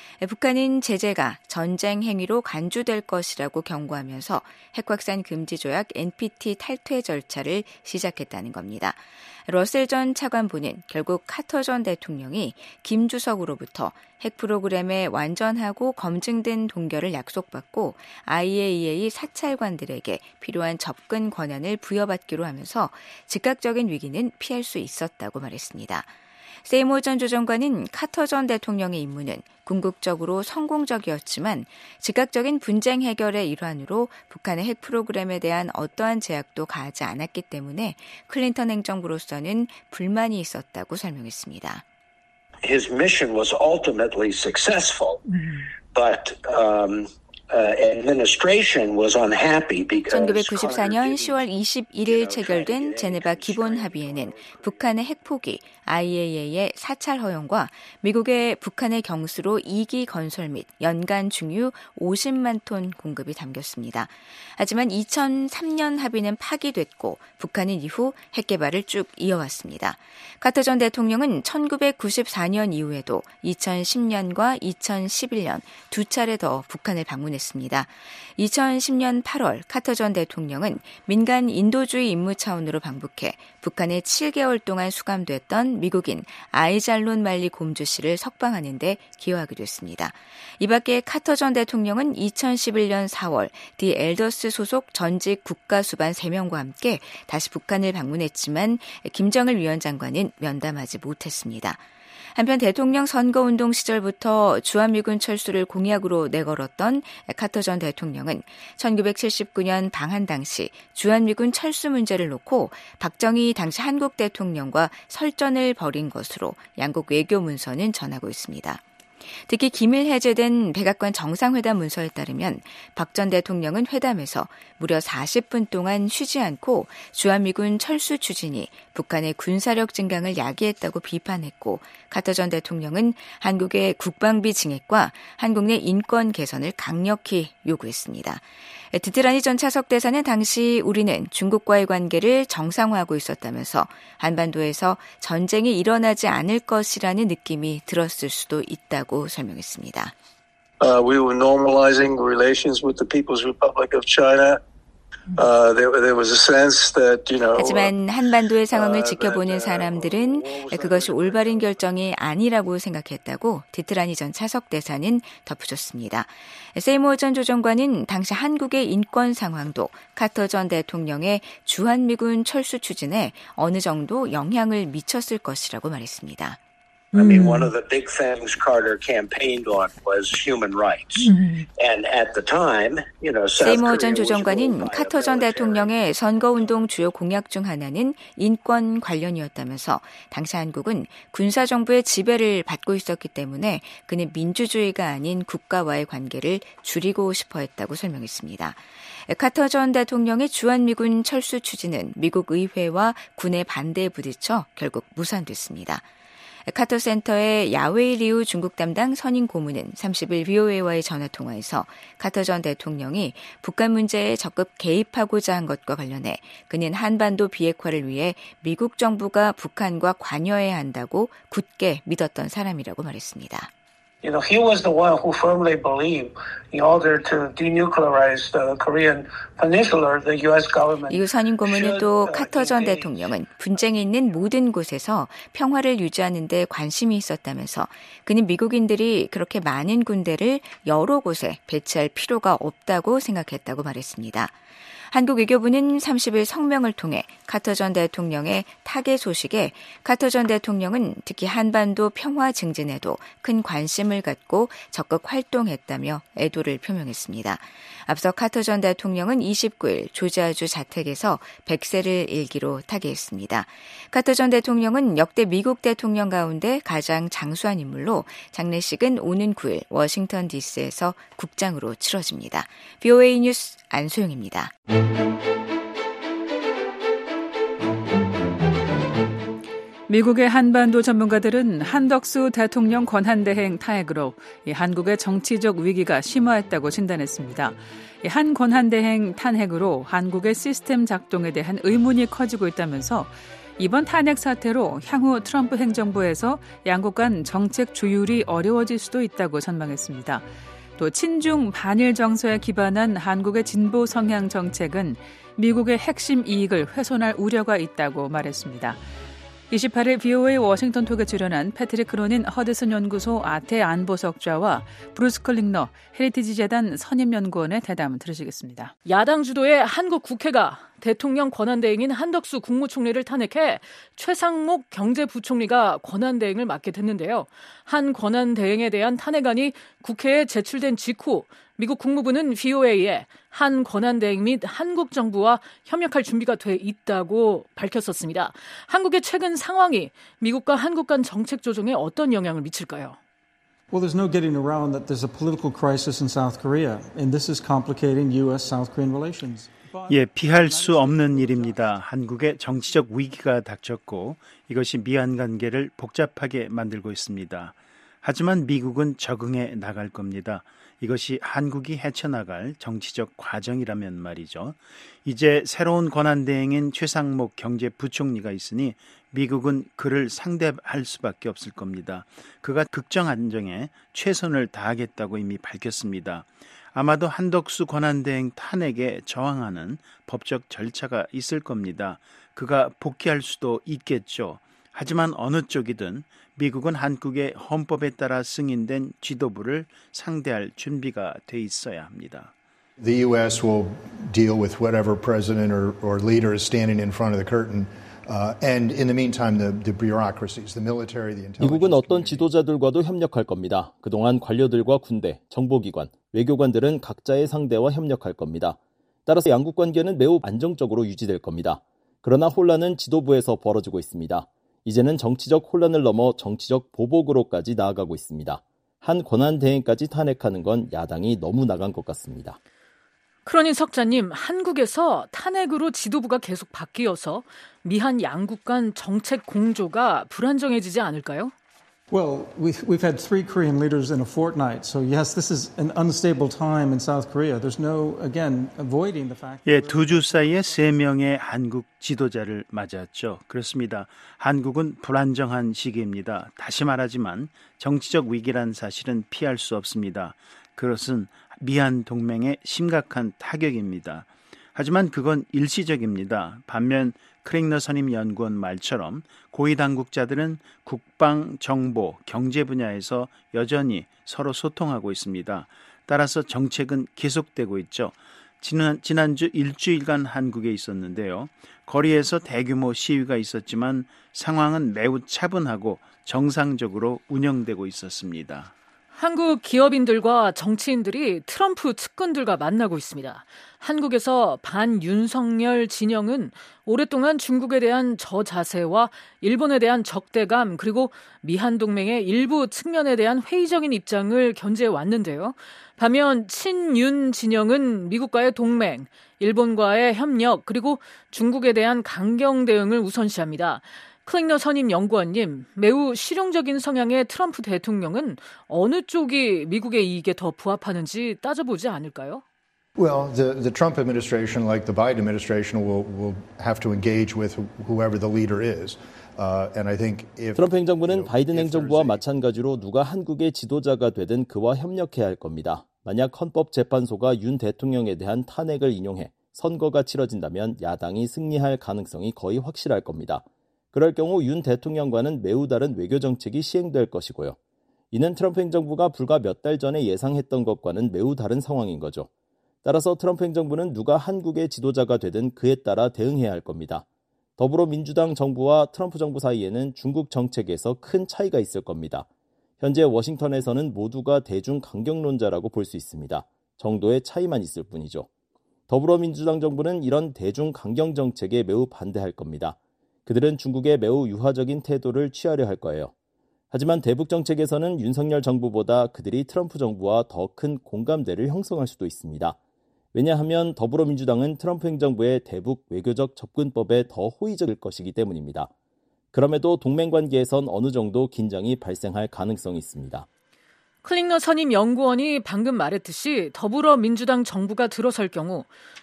S15: 북한은 제재가 전쟁 행위로 간주될 것이라고 경고하면서 핵확산 금지 조약 NPT 탈퇴 절차를 시작했다는 겁니다. 러셀 전 차관보는 결국 카터 전 대통령이 김 주석으로부터 핵 프로그램의 완전하고 검증된 동결을 약속받고 IAEA 사찰관들에게 필요한 접근 권한을 부여받기로 하면서 즉각적인 위기는 피할 수 있었다고 말했습니다. 세이모 전 조정관은 카터 전 대통령의 임무는 궁극적으로 성공적이었지만 즉각적인 분쟁 해결의 일환으로 북한의 핵 프로그램에 대한 어떠한 제약도 가하지 않았기 때문에 클린턴 행정부로서는 불만이 있었다고 설명했습니다.
S16: His mission was ultimately successful, but administration was unhappy because
S15: 1994년 10월 21일 체결된 제네바 기본 합의에는 북한의 핵 포기, IAEA의 사찰 허용과 미국의 북한의 경수로 2기 건설 및 연간 중유 50만 톤 공급이 담겼습니다. 하지만 2003년 합의는 파기됐고 북한은 이후 핵 개발을 쭉 이어왔습니다. 카터 전 대통령은 1994년 이후에도 2010년과 2011년 두 차례 더 북한을 방문했습니다. 2010년 8월 카터 전 대통령은 민간 인도주의 임무 차원으로 방북해 북한에 7개월 동안 수감됐던 미국인 아이잘론 말리 곰주 씨를 석방하는 데 기여하기도 했습니다. 이 밖에 카터 전 대통령은 2011년 4월 디 엘더스 소속 전직 국가수반 3명과 함께 다시 북한을 방문했지만 김정일 위원장과는 면담하지 못했습니다. 한편 대통령 선거운동 시절부터 주한미군 철수를 공약으로 내걸었던 카터 전 대통령은 1979년 방한 당시 주한미군 철수 문제를 놓고 박정희 당시 한국 대통령과 설전을 벌인 것으로 양국 외교 문서는 전하고 있습니다. 특히 기밀 해제된 백악관 정상회담 문서에 따르면 박 전 대통령은 회담에서 무려 40분 동안 쉬지 않고 주한미군 철수 추진이 북한의 군사력 증강을 야기했다고 비판했고 카터 전 대통령은 한국의 국방비 증액과 한국 내 인권 개선을 강력히 요구했습니다. 드트라니 전 차석 대사는 당시 우리는 중국과의 관계를 정상화하고 있었다면서 한반도에서 전쟁이 일어나지 않을 것이라는 느낌이 들었을 수도 있다고 설명했습니다.
S16: We were normalizing relations with the People's Republic of China. There was a sense that,
S15: 하지만 한반도의 상황을 지켜보는 사람들은 그것이 올바른 결정이 아니라고 생각했다고 디트라니 전 차석 대사는 덧붙였습니다. 세이모 전 조정관은 당시 한국의 인권 상황도 카터 전 대통령의 주한미군 철수 추진에 어느 정도 영향을 미쳤을 것이라고 말했습니다.
S16: I mean, one of the big things Carter campaigned on was human rights. And at the time,
S15: 세이모 전 조정관은 카터 전 대통령의 선거운동 주요 공약 중 하나는 인권 관련이었다면서 당시 한국은 군사정부의 지배를 받고 있었기 때문에 그는 민주주의가 아닌 국가와의 관계를 줄이고 싶어 했다고 설명했습니다. 카터 전 대통령의 주한미군 철수 추진은 미국 의회와 군의 반대에 부딪혀 결국 무산됐습니다. 카터 센터의 야웨이 리우 중국 담당 선임 고문은 30일 VOA와의 전화통화에서 카터 전 대통령이 북한 문제에 적극 개입하고자 한 것과 관련해 그는 한반도 비핵화를 위해 미국 정부가 북한과 관여해야 한다고 굳게 믿었던 사람이라고 말했습니다.
S17: He was the one who firmly believed in order to denuclearize the Korean peninsula, the U.S. government.
S15: 이후 선임 고문은 또 카터 전 대통령은 분쟁이 있는 모든 곳에서 평화를 유지하는 데 관심이 있었다면서 그는 미국인들이 그렇게 많은 군대를 여러 곳에 배치할 필요가 없다고 생각했다고 말했습니다. 한국 외교부는 30일 성명을 통해 카터 전 대통령의 타계 소식에 카터 전 대통령은 특히 한반도 평화 증진에도 큰 관심을 갖고 적극 활동했다며 애도를 표명했습니다. 앞서 카터 전 대통령은 29일 조지아주 자택에서 100세를 일기로 타계했습니다. 카터 전 대통령은 역대 미국 대통령 가운데 가장 장수한 인물로 장례식은 오는 9일 워싱턴 DC에서 국장으로 치러집니다. VOA 뉴스 안소영입니다.
S3: 미국의 한반도 전문가들은 한덕수 대통령 권한대행 타핵으로 한국의 정치적 위기가 심화했다고 진단했습니다. 한 권한대행 탄핵으로 한국의 시스템 작동에 대한 의문이 커지고 있다면서 이번 탄핵 사태로 향후 트럼프 행정부에서 양국 간 정책 조율이 어려워질 수도 있다고 전망했습니다. 또 친중 반일 정서에 기반한 한국의 진보 성향 정책은 미국의 핵심 이익을 훼손할 우려가 있다고 말했습니다. 28일 VOA 워싱턴 톡에 출연한 패트릭 크로닌 허드슨 연구소 아태 안보석좌와 브루스 클링너 헤리티지 재단 선임연구원의 대담을 들으시겠습니다.
S5: 야당 주도의 한국 국회가 대통령 권한대행인 한덕수 국무총리를 탄핵해 최상목 경제부총리가 권한대행을 맡게 됐는데요. 한 권한대행에 대한 탄핵안이 국회에 제출된 직후 미국 국무부는 VOA에 한 권한대행 및 한국 정부와 협력할 준비가 돼 있다고 밝혔었습니다. 한국의 최근 상황이 미국과 한국 간 정책 조정에 어떤 영향을 미칠까요?
S18: Well, there's no getting around that there's a political crisis in South Korea, and this is complicating U.S.-South Korean relations.
S19: 예, 피할 수 없는 일입니다. 한국의 정치적 위기가 닥쳤고 이것이 미한 관계를 복잡하게 만들고 있습니다. 하지만 미국은 적응해 나갈 겁니다. 이것이 한국이 헤쳐나갈 정치적 과정이라면 말이죠. 이제 새로운 권한대행인 최상목 경제부총리가 있으니 미국은 그를 상대할 수밖에 없을 겁니다. 그가 국정 안정에 최선을 다하겠다고 이미 밝혔습니다. 아마도 한덕수 권한대행 탄핵에 저항하는 법적 절차가 있을 겁니다. 그가 복귀할 수도 있겠죠. 하지만 어느 쪽이든 미국은 한국의 헌법에 따라 승인된 지도부를 상대할 준비가 돼 있어야 합니다.
S20: The U.S. will deal with whatever president or leader is standing in front of the curtain. And in the meantime, the bureaucracies, the military, the intelligence.
S21: 미국은 어떤 지도자들과도 협력할 겁니다. 그동안 관료들과 군대, 정보기관, 외교관들은 각자의 상대와 협력할 겁니다. 따라서 양국 관계는 매우 안정적으로 유지될 겁니다. 그러나 혼란은 지도부에서 벌어지고 있습니다. 이제는 정치적 혼란을 넘어 정치적 보복으로까지 나아가고 있습니다. 한 권한대행까지 탄핵하는 건 야당이 너무 나간 것 같습니다.
S5: 크로닌 석자님, 한국에서 탄핵으로 지도부가 계속 바뀌어서 미한 양국 간 정책 공조가 불안정해지지 않을까요?
S18: Well, we've had 3 Korean leaders in a fortnight. So yes, this is an unstable time in South Korea. There's no, again, avoiding the fact.
S19: 예, 2주 사이에 3명의 한국 지도자를 맞았죠. 그렇습니다. 한국은 불안정한 시기입니다. 다시 말하지만 정치적 위기란 사실은 피할 수 없습니다. 그것은 미한 동맹의 심각한 타격입니다. 하지만 그건 일시적입니다. 반면 크링너 선임 연구원 말처럼 고위 당국자들은 국방, 정보, 경제 분야에서 여전히 서로 소통하고 있습니다. 따라서 정책은 계속되고 있죠. 지난주 일주일간 한국에 있었는데요. 거리에서 대규모 시위가 있었지만 상황은 매우 차분하고 정상적으로 운영되고 있었습니다.
S5: 한국 기업인들과 정치인들이 트럼프 측근들과 만나고 있습니다. 한국에서 반윤석열 진영은 오랫동안 중국에 대한 저자세와 일본에 대한 적대감 그리고 미한 동맹의 일부 측면에 대한 회의적인 입장을 견지해 왔는데요. 반면 친윤 진영은 미국과의 동맹, 일본과의 협력 그리고 중국에 대한 강경 대응을 우선시합니다. 클링너 선임 연구원님, 매우 실용적인 성향의 트럼프 대통령은 어느 쪽이 미국의 이익에 더 부합하는지 따져보지 않을까요?
S20: Well, the Trump administration, like the Biden administration, will have to engage with whoever the leader is. And I think if
S21: 트럼프 행정부는 바이든 행정부와 마찬가지로 누가 한국의 지도자가 되든 그와 협력해야 할 겁니다. 만약 헌법재판소가 윤 대통령에 대한 탄핵을 인용해 선거가 치러진다면 야당이 승리할 가능성이 거의 확실할 겁니다. 그럴 경우 윤 대통령과는 매우 다른 외교 정책이 시행될 것이고요. 이는 트럼프 행정부가 불과 몇 달 전에 예상했던 것과는 매우 다른 상황인 거죠. 따라서 트럼프 행정부는 누가 한국의 지도자가 되든 그에 따라 대응해야 할 겁니다. 더불어민주당 정부와 트럼프 정부 사이에는 중국 정책에서 큰 차이가 있을 겁니다. 현재 워싱턴에서는 모두가 대중 강경론자라고 볼 수 있습니다. 정도의 차이만 있을 뿐이죠. 더불어민주당 정부는 이런 대중 강경 정책에 매우 반대할 겁니다. 그들은 중국에 매우 유화적인 태도를 취하려 할 거예요. 하지만 대북 정책에서는 윤석열 정부보다 그들이 트럼프 정부와 더 큰 공감대를 형성할 수도 있습니다. 왜냐하면 더불어민주당은 트럼프 행정부의 대북 외교적 접근법에 더 호의적일 것이기 때문입니다. 그럼에도 동맹 관계에선 어느 정도 긴장이 발생할 가능성이 있습니다.
S5: 클링너 선임 연구원이 방금 말했듯이 더불어민주당 정부가 들어설 경우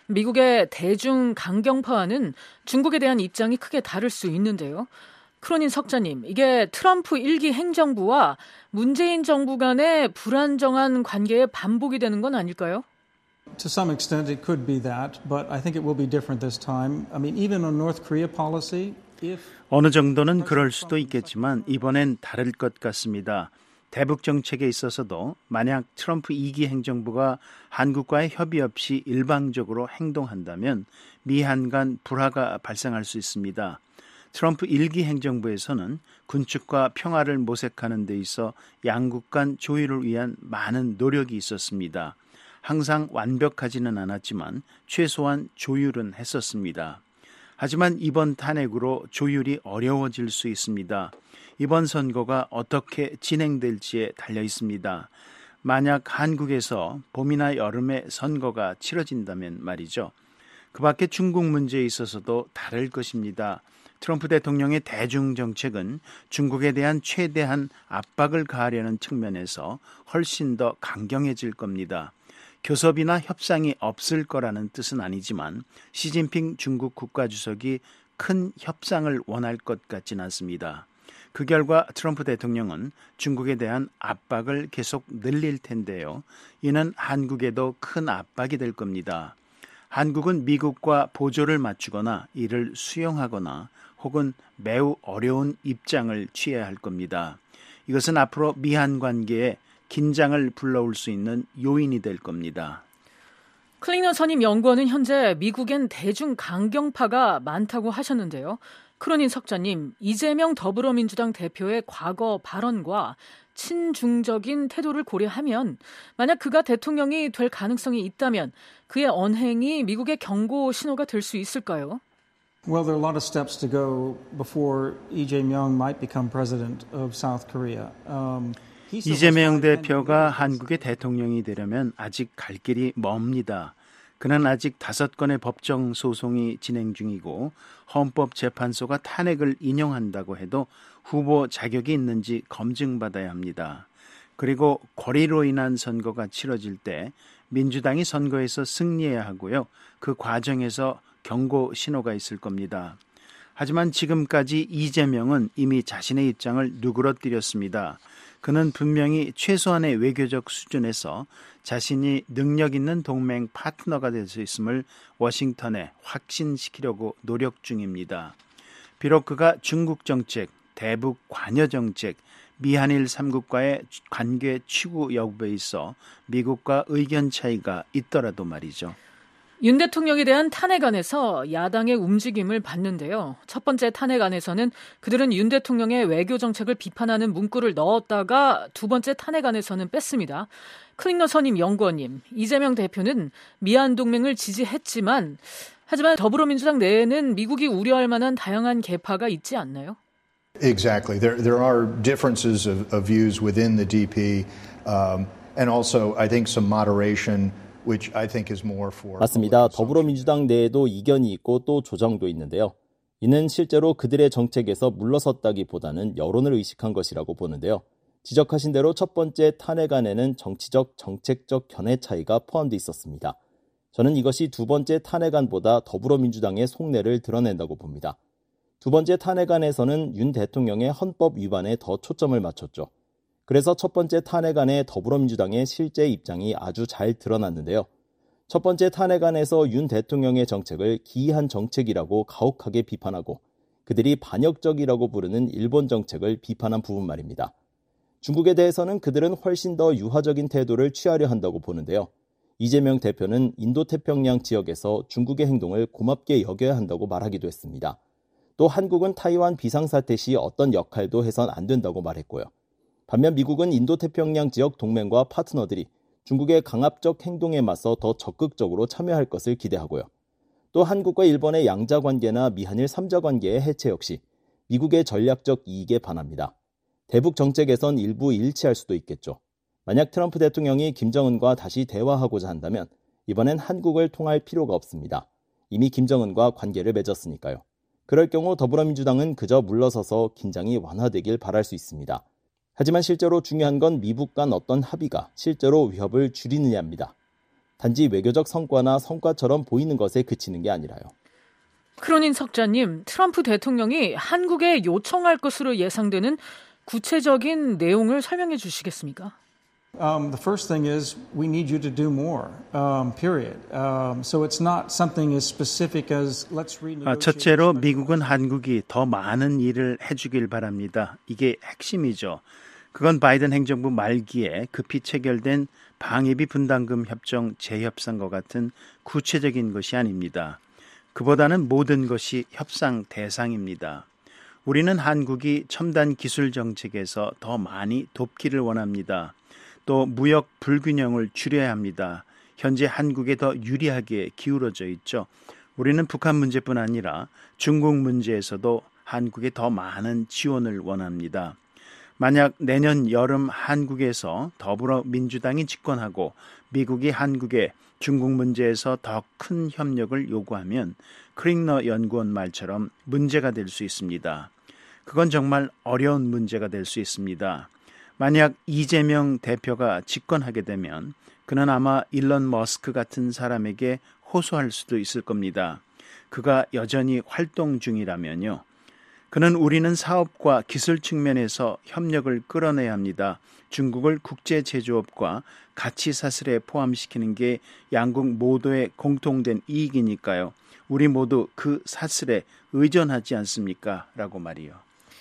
S5: 미국의 대중 강경파와는 중국에 대한 입장이 크게 다를 수 있는데요. 크로닌 석자님, 이게 트럼프 1기 행정부와 문재인 정부 간의 불안정한 관계의 반복이 되는 건 아닐까요?
S18: To some extent, it could be that, but I think it will be different this time. I mean, even on North Korea policy,
S19: 어느 정도는 그럴 수도 있겠지만 이번엔 다를 것 같습니다. 대북 정책에 있어서도 만약 트럼프 2기 행정부가 한국과의 협의 없이 일방적으로 행동한다면 미한 간 불화가 발생할 수 있습니다. 트럼프 1기 행정부에서는 군축과 평화를 모색하는 데 있어 양국 간 조율을 위한 많은 노력이 있었습니다. 항상 완벽하지는 않았지만 최소한 조율은 했었습니다. 하지만 이번 탄핵으로 조율이 어려워질 수 있습니다. 이번 선거가 어떻게 진행될지에 달려 있습니다. 만약 한국에서 봄이나 여름에 선거가 치러진다면 말이죠. 그 밖에 중국 문제에 있어서도 다를 것입니다. 트럼프 대통령의 대중 정책은 중국에 대한 최대한 압박을 가하려는 측면에서 훨씬 더 강경해질 겁니다. 교섭이나 협상이 없을 거라는 뜻은 아니지만 시진핑 중국 국가주석이 큰 협상을 원할 것 같진 않습니다. 그 결과 트럼프 대통령은 중국에 대한 압박을 계속 늘릴 텐데요. 이는 한국에도 큰 압박이 될 겁니다. 한국은 미국과 보조를 맞추거나 이를 수용하거나 혹은 매우 어려운 입장을 취해야 할 겁니다. 이것은 앞으로 미한 관계에 긴장을 불러올 수 있는 요인이 될 겁니다.
S5: 클링너 선임 연구원은 현재 미국엔 대중 강경파가 많다고 하셨는데요. 크로닌 석자님, 이재명 더불어민주당 대표의 과거 발언과 친중적인 태도를 고려하면 만약 그가 대통령이 될 가능성이 있다면 그의 언행이 미국의 경고 신호가 될 수 있을까요?
S18: Well, there are a lot of steps to go before Lee Jae-myung might become president of South Korea.
S19: 이재명 대표가 한국의 대통령이 되려면 아직 갈 길이 멉니다. 그는 아직 5건의 법정 소송이 진행 중이고 헌법재판소가 탄핵을 인용한다고 해도 후보 자격이 있는지 검증받아야 합니다. 그리고 고리로 인한 선거가 치러질 때 민주당이 선거에서 승리해야 하고요. 그 과정에서 경고 신호가 있을 겁니다. 하지만 지금까지 이재명은 이미 자신의 입장을 누그러뜨렸습니다. 그는 분명히 최소한의 외교적 수준에서 자신이 능력 있는 동맹 파트너가 될 수 있음을 워싱턴에 확신시키려고 노력 중입니다. 비록 그가 중국 정책, 대북 관여 정책, 미한일 3국과의 관계 추구 여부에 있어 미국과 의견 차이가 있더라도 말이죠.
S5: 윤 대통령에 대한 탄핵안에서 야당의 움직임을 봤는데요. 첫 번째 탄핵안에서는 그들은 윤 대통령의 외교 정책을 비판하는 문구를 넣었다가 두 번째 탄핵안에서는 뺐습니다. 클링너 선임 연구원님, 이재명 대표는 미한 동맹을 지지했지만 하지만 더불어민주당 내에는 미국이 우려할 만한 다양한 계파가 있지 않나요?
S20: Exactly. There are differences of views within the DP, and also I think some moderation.
S21: 맞습니다. 더불어민주당 내에도 이견이 있고 또 조정도 있는데요. 이는 실제로 그들의 정책에서 물러섰다기보다는 여론을 의식한 것이라고 보는데요. 지적하신 대로 첫 번째 탄핵안에는 정치적, 정책적 견해 차이가 포함되어 있었습니다. 저는 이것이 두 번째 탄핵안보다 더불어민주당의 속내를 드러낸다고 봅니다. 두 번째 탄핵안에서는 윤 대통령의 헌법 위반에 더 초점을 맞췄죠. 그래서 첫 번째 탄핵안의 더불어민주당의 실제 입장이 아주 잘 드러났는데요. 첫 번째 탄핵안에서 윤 대통령의 정책을 기이한 정책이라고 가혹하게 비판하고 그들이 반역적이라고 부르는 일본 정책을 비판한 부분 말입니다. 중국에 대해서는 그들은 훨씬 더 유화적인 태도를 취하려 한다고 보는데요. 이재명 대표는 인도태평양 지역에서 중국의 행동을 고맙게 여겨야 한다고 말하기도 했습니다. 또 한국은 타이완 비상사태 시 어떤 역할도 해선 안 된다고 말했고요. 반면 미국은 인도태평양 지역 동맹과 파트너들이 중국의 강압적 행동에 맞서 더 적극적으로 참여할 것을 기대하고요. 또 한국과 일본의 양자관계나 미한일 3자관계의 해체 역시 미국의 전략적 이익에 반합니다. 대북 정책에선 일부 일치할 수도 있겠죠. 만약 트럼프 대통령이 김정은과 다시 대화하고자 한다면 이번엔 한국을 통할 필요가 없습니다. 이미 김정은과 관계를 맺었으니까요. 그럴 경우 더불어민주당은 그저 물러서서 긴장이 완화되길 바랄 수 있습니다. 하지만 실제로 중요한 건 미국 간 어떤 합의가 실제로 위협을 줄이느냐입니다. 단지 외교적 성과나 성과처럼 보이는 것에 그치는 게 아니라요.
S5: 크로닌 석자님, 트럼프 대통령이 한국에 요청할 것으로 예상되는 구체적인 내용을 설명해 주시겠습니까?
S18: The first thing is we need you to do more, period. So it's not something as specific as let's renegotiate.
S19: 첫째로 미국은 한국이 더 많은 일을 해주길 바랍니다. 이게 핵심이죠. 그건 바이든 행정부 말기에 급히 체결된 방위비 분담금 협정 재협상과 같은 구체적인 것이 아닙니다. 그보다는 모든 것이 협상 대상입니다. 우리는 한국이 첨단 기술 정책에서 더 많이 돕기를 원합니다. 또 무역 불균형을 줄여야 합니다. 현재 한국에 더 유리하게 기울어져 있죠. 우리는 북한 문제뿐 아니라 중국 문제에서도 한국에 더 많은 지원을 원합니다. 만약 내년 여름 한국에서 더불어민주당이 집권하고 미국이 한국에 중국 문제에서 더 큰 협력을 요구하면 크링너 연구원 말처럼 문제가 될 수 있습니다. 그건 정말 어려운 문제가 될 수 있습니다. 만약 이재명 대표가 집권하게 되면 그는 아마 일론 머스크 같은 사람에게 호소할 수도 있을 겁니다. 그가 여전히 활동 중이라면요. 그는 우리는 사업과 기술 측면에서 협력을 끌어내야 합니다. 중국을 국제 제조업과 가치 사슬에 포함시키는 게 양국 모두의 공통된 이익이니까요. 우리 모두 그 사슬에 의존하지 않습니까? 라고 말이요.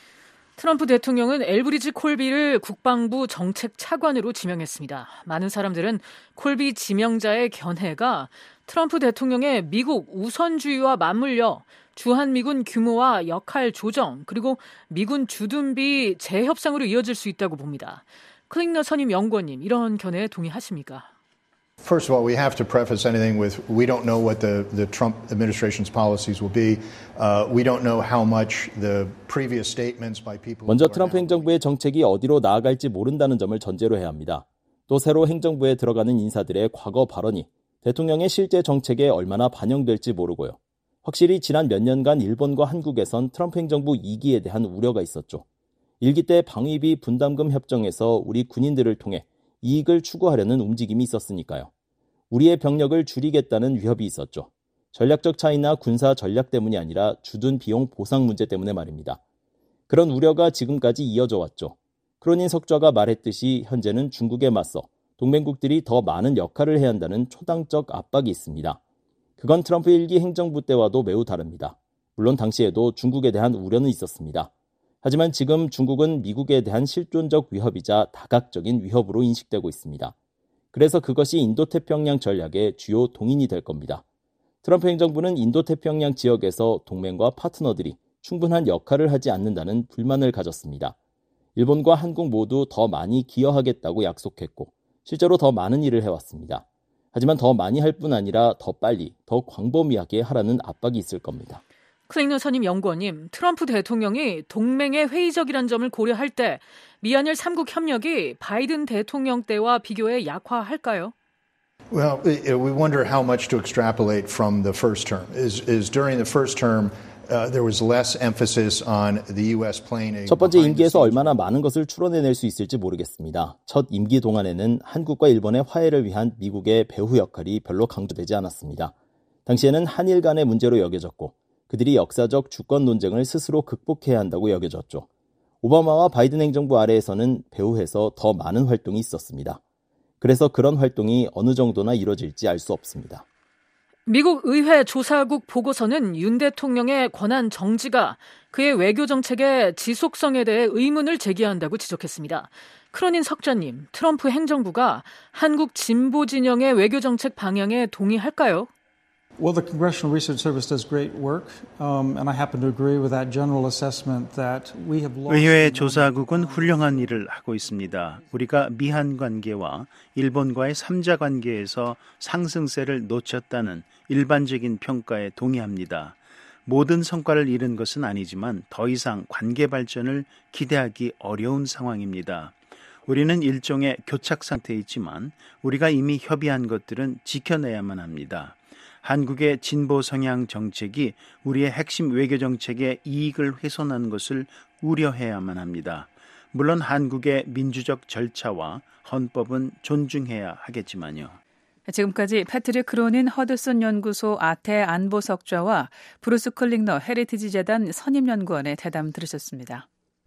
S5: 트럼프 대통령은 엘브리지 콜비를 국방부 정책 차관으로 지명했습니다. 많은 사람들은 콜비 지명자의 견해가 트럼프 대통령의 미국 우선주의와 맞물려 주한미군 규모와 역할 조정 그리고 미군 주둔비 재협상으로 이어질 수 있다고 봅니다. 클링너 선임 연구원님, 이런 견해에 동의하십니까?
S20: First of all, we have to preface anything with we don't know what the Trump administration's policies will be. We don't know how much the previous statements by people.
S21: 먼저 트럼프 행정부의 정책이 어디로 나아갈지 모른다는 점을 전제로 해야 합니다. 또 새로 행정부에 들어가는 인사들의 과거 발언이 대통령의 실제 정책에 얼마나 반영될지 모르고요. 확실히 지난 몇 년간 일본과 한국에선 트럼프 행정부 2기에 대한 우려가 있었죠. 1기 때 방위비 분담금 협정에서 우리 군인들을 통해 이익을 추구하려는 움직임이 있었으니까요. 우리의 병력을 줄이겠다는 위협이 있었죠. 전략적 차이나 군사 전략 때문이 아니라 주둔 비용 보상 문제 때문에 말입니다. 그런 우려가 지금까지 이어져 왔죠. 크로닌 석좌가 말했듯이 현재는 중국에 맞서 동맹국들이 더 많은 역할을 해야 한다는 초당적 압박이 있습니다. 그건 트럼프 1기 행정부 때와도 매우 다릅니다. 물론 당시에도 중국에 대한 우려는 있었습니다. 하지만 지금 중국은 미국에 대한 실존적 위협이자 다각적인 위협으로 인식되고 있습니다. 그래서 그것이 인도태평양 전략의 주요 동인이 될 겁니다. 트럼프 행정부는 인도태평양 지역에서 동맹과 파트너들이 충분한 역할을 하지 않는다는 불만을 가졌습니다. 일본과 한국 모두 더 많이 기여하겠다고 약속했고 실제로 더 많은 일을 해왔습니다. 하지만 더 많이 할 뿐 아니라 더 빨리, 더 광범위하게 하라는 압박이 있을 겁니다.
S5: 클링너 선임 연구원님, 트럼프 대통령이 동맹에 회의적이라는 점을 고려할 때 미한일 3국 협력이 바이든 대통령 때와 비교해 약화할까요?
S20: Well, we wonder how much to extrapolate from the first term. Is during the first term there was less emphasis on the U.S. playing a
S21: 첫 번째 임기에서 얼마나 많은 것을 추론해낼 수 있을지 모르겠습니다. 첫 임기 동안에는 한국과 일본의 화해를 위한 미국의 배후 역할이 별로 강조되지 않았습니다. 당시에는 한일 간의 문제로 여겨졌고 그들이 역사적 주권 논쟁을 스스로 극복해야 한다고 여겨졌죠. 오바마와 바이든 행정부 아래에서는 배후에서 더 많은 활동이 있었습니다. 그래서 그런 활동이 어느 정도나 이루어질지 알 수 없습니다.
S5: 미국 의회 조사국 보고서는 윤 대통령의 권한 정지가 그의 외교 정책의 지속성에 대해 의문을 제기한다고 지적했습니다. 크로닌 석자님, 트럼프 행정부가 한국 진보 진영의 외교 정책 방향에 동의할까요?
S18: Well, the Congressional Research Service does great work, and I happen to agree with that general assessment that we have lost.
S19: 의회 조사국은 훌륭한 일을 하고 있습니다. 우리가 미한 관계와 일본과의 3자 관계에서 상승세를 놓쳤다는 일반적인 평가에 동의합니다. 모든 성과를 이룬 것은 아니지만 더 이상 관계 발전을 기대하기 어려운 상황입니다. 우리는 일종의 교착 상태에 있지만 우리가 이미 협의한 것들은 지켜내야만 합니다. 한국의 진보 성향 정책이 우리의 핵심 외교 정책의 이익을 훼손하는 것을 우려해야만 합니다. 물론 한국의 민주적 절차와 헌법은 존중해야 하겠지만요.
S3: 지금까지 패트릭 크로닌 허드슨 연구소 아태 안보석좌와 브루스 클링너 헤리티지 재단 선임연구원의 대담 들으셨습니다.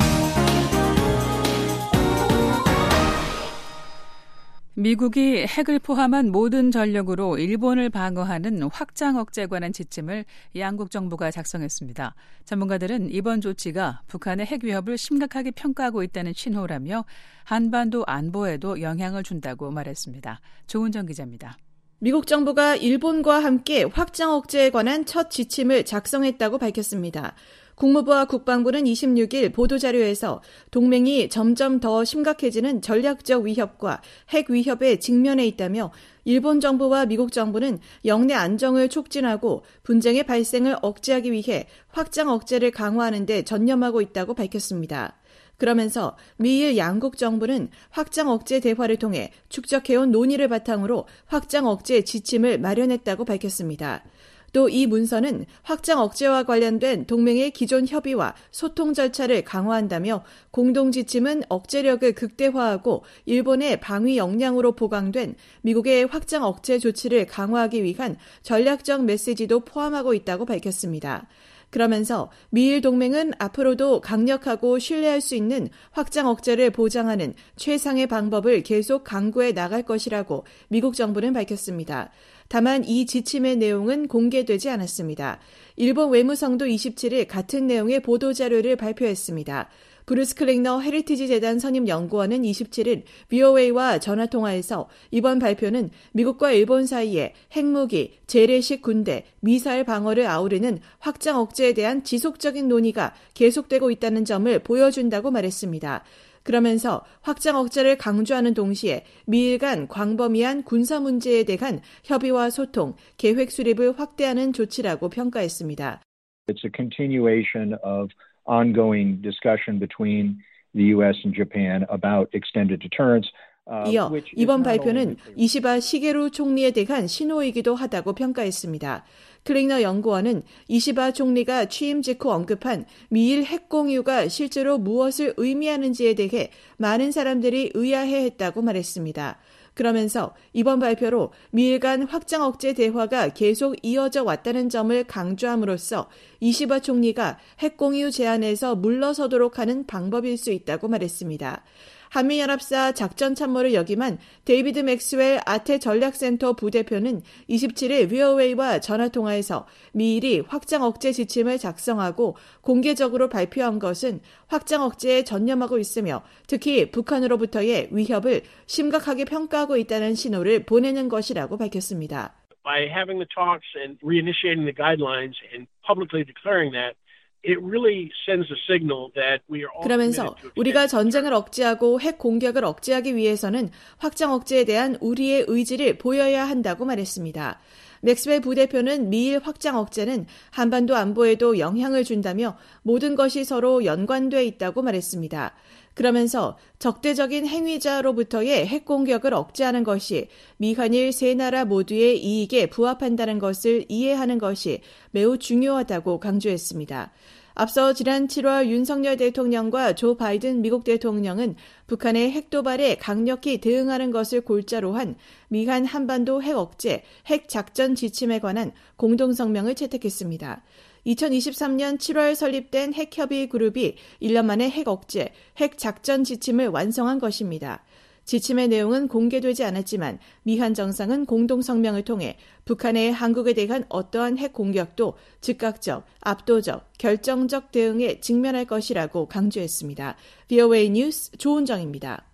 S3: 미국이 핵을 포함한 모든 전력으로 일본을 방어하는 확장 억제에 관한 지침을 양국 정부가 작성했습니다. 전문가들은 이번 조치가 북한의 핵 위협을 심각하게 평가하고 있다는 신호라며 한반도 안보에도 영향을 준다고 말했습니다. 조은정 기자입니다.
S11: 미국 정부가 일본과 함께 확장 억제에 관한 첫 지침을 작성했다고 밝혔습니다. 국무부와 국방부는 26일 보도자료에서 동맹이 점점 더 심각해지는 전략적 위협과 핵 위협에 직면해 있다며 일본 정부와 미국 정부는 영내 안정을 촉진하고 분쟁의 발생을 억제하기 위해 확장 억제를 강화하는 데 전념하고 있다고 밝혔습니다. 그러면서 미일 양국 정부는 확장 억제 대화를 통해 축적해온 논의를 바탕으로 확장 억제 지침을 마련했다고 밝혔습니다. 또 이 문서는 확장 억제와 관련된 동맹의 기존 협의와 소통 절차를 강화한다며 공동 지침은 억제력을 극대화하고 일본의 방위 역량으로 보강된 미국의 확장 억제 조치를 강화하기 위한 전략적 메시지도 포함하고 있다고 밝혔습니다. 그러면서 미일 동맹은 앞으로도 강력하고 신뢰할 수 있는 확장 억제를 보장하는 최상의 방법을 계속 강구해 나갈 것이라고 미국 정부는 밝혔습니다. 다만 이 지침의 내용은 공개되지 않았습니다. 일본 외무성도 27일 같은 내용의 보도자료를 발표했습니다. 브루스 클링너 헤리티지 재단 선임 연구원은 27일 VOA와 전화통화에서 이번 발표는 미국과 일본 사이에 핵무기, 재래식 군대, 미사일 방어를 아우르는 확장 억제에 대한 지속적인 논의가 계속되고 있다는 점을 보여준다고 말했습니다. 그러면서 확장 억제를 강조하는 동시에 미일 간 광범위한 군사 문제에 대한 협의와 소통, 계획 수립을 확대하는 조치라고 평가했습니다.
S1: It's a continuation of ongoing discussion between the U.S. and Japan about extended deterrence.
S11: 이어 이번 발표는 이시바 시게루 총리에 대한 신호이기도 하다고 평가했습니다. 클링너 연구원은 이시바 총리가 취임 직후 언급한 미일 핵 공유가 실제로 무엇을 의미하는지에 대해 많은 사람들이 의아해했다고 말했습니다. 그러면서 이번 발표로 미일 간 확장 억제 대화가 계속 이어져 왔다는 점을 강조함으로써 이시바 총리가 핵 공유 제안에서 물러서도록 하는 방법일 수 있다고 말했습니다. 한미연합사 작전참모를 역임한 데이비드 맥스웰 아태 전략센터 부대표는 27일 VOA와 전화통화에서 미일이 확장 억제 지침을 작성하고 공개적으로 발표한 것은 확장 억제에 전념하고 있으며 특히 북한으로부터의 위협을 심각하게 평가하고 있다는 신호를 보내는 것이라고 밝혔습니다.
S22: By having the talks and reinitiating the guidelines and publicly declaring that It really sends a signal that we are all
S11: 그러면서 우리가 전쟁을 억제하고 핵 공격을 억제하기 위해서는 확장 억제에 대한 우리의 의지를 보여야 한다고 말했습니다. 맥스웰 부대표는 미일 확장 억제는 한반도 안보에도 영향을 준다며 모든 것이 서로 연관돼 있다고 말했습니다. 그러면서 적대적인 행위자로부터의 핵 공격을 억제하는 것이 미한일 세 나라 모두의 이익에 부합한다는 것을 이해하는 것이 매우 중요하다고 강조했습니다. 앞서 지난 7월 윤석열 대통령과 조 바이든 미국 대통령은 북한의 핵 도발에 강력히 대응하는 것을 골자로 한 미한 한반도 핵 억제, 핵 작전 지침에 관한 공동성명을 채택했습니다. 2023년 7월 설립된 핵협의 그룹이 1년 만에 핵 억제, 핵 작전 지침을 완성한 것입니다. 지침의 내용은 공개되지 않았지만 미한 정상은 공동성명을 통해 북한의 한국에 대한 어떠한 핵 공격도 즉각적, 압도적, 결정적 대응에 직면할 것이라고 강조했습니다. VOA 뉴스 조은정입니다.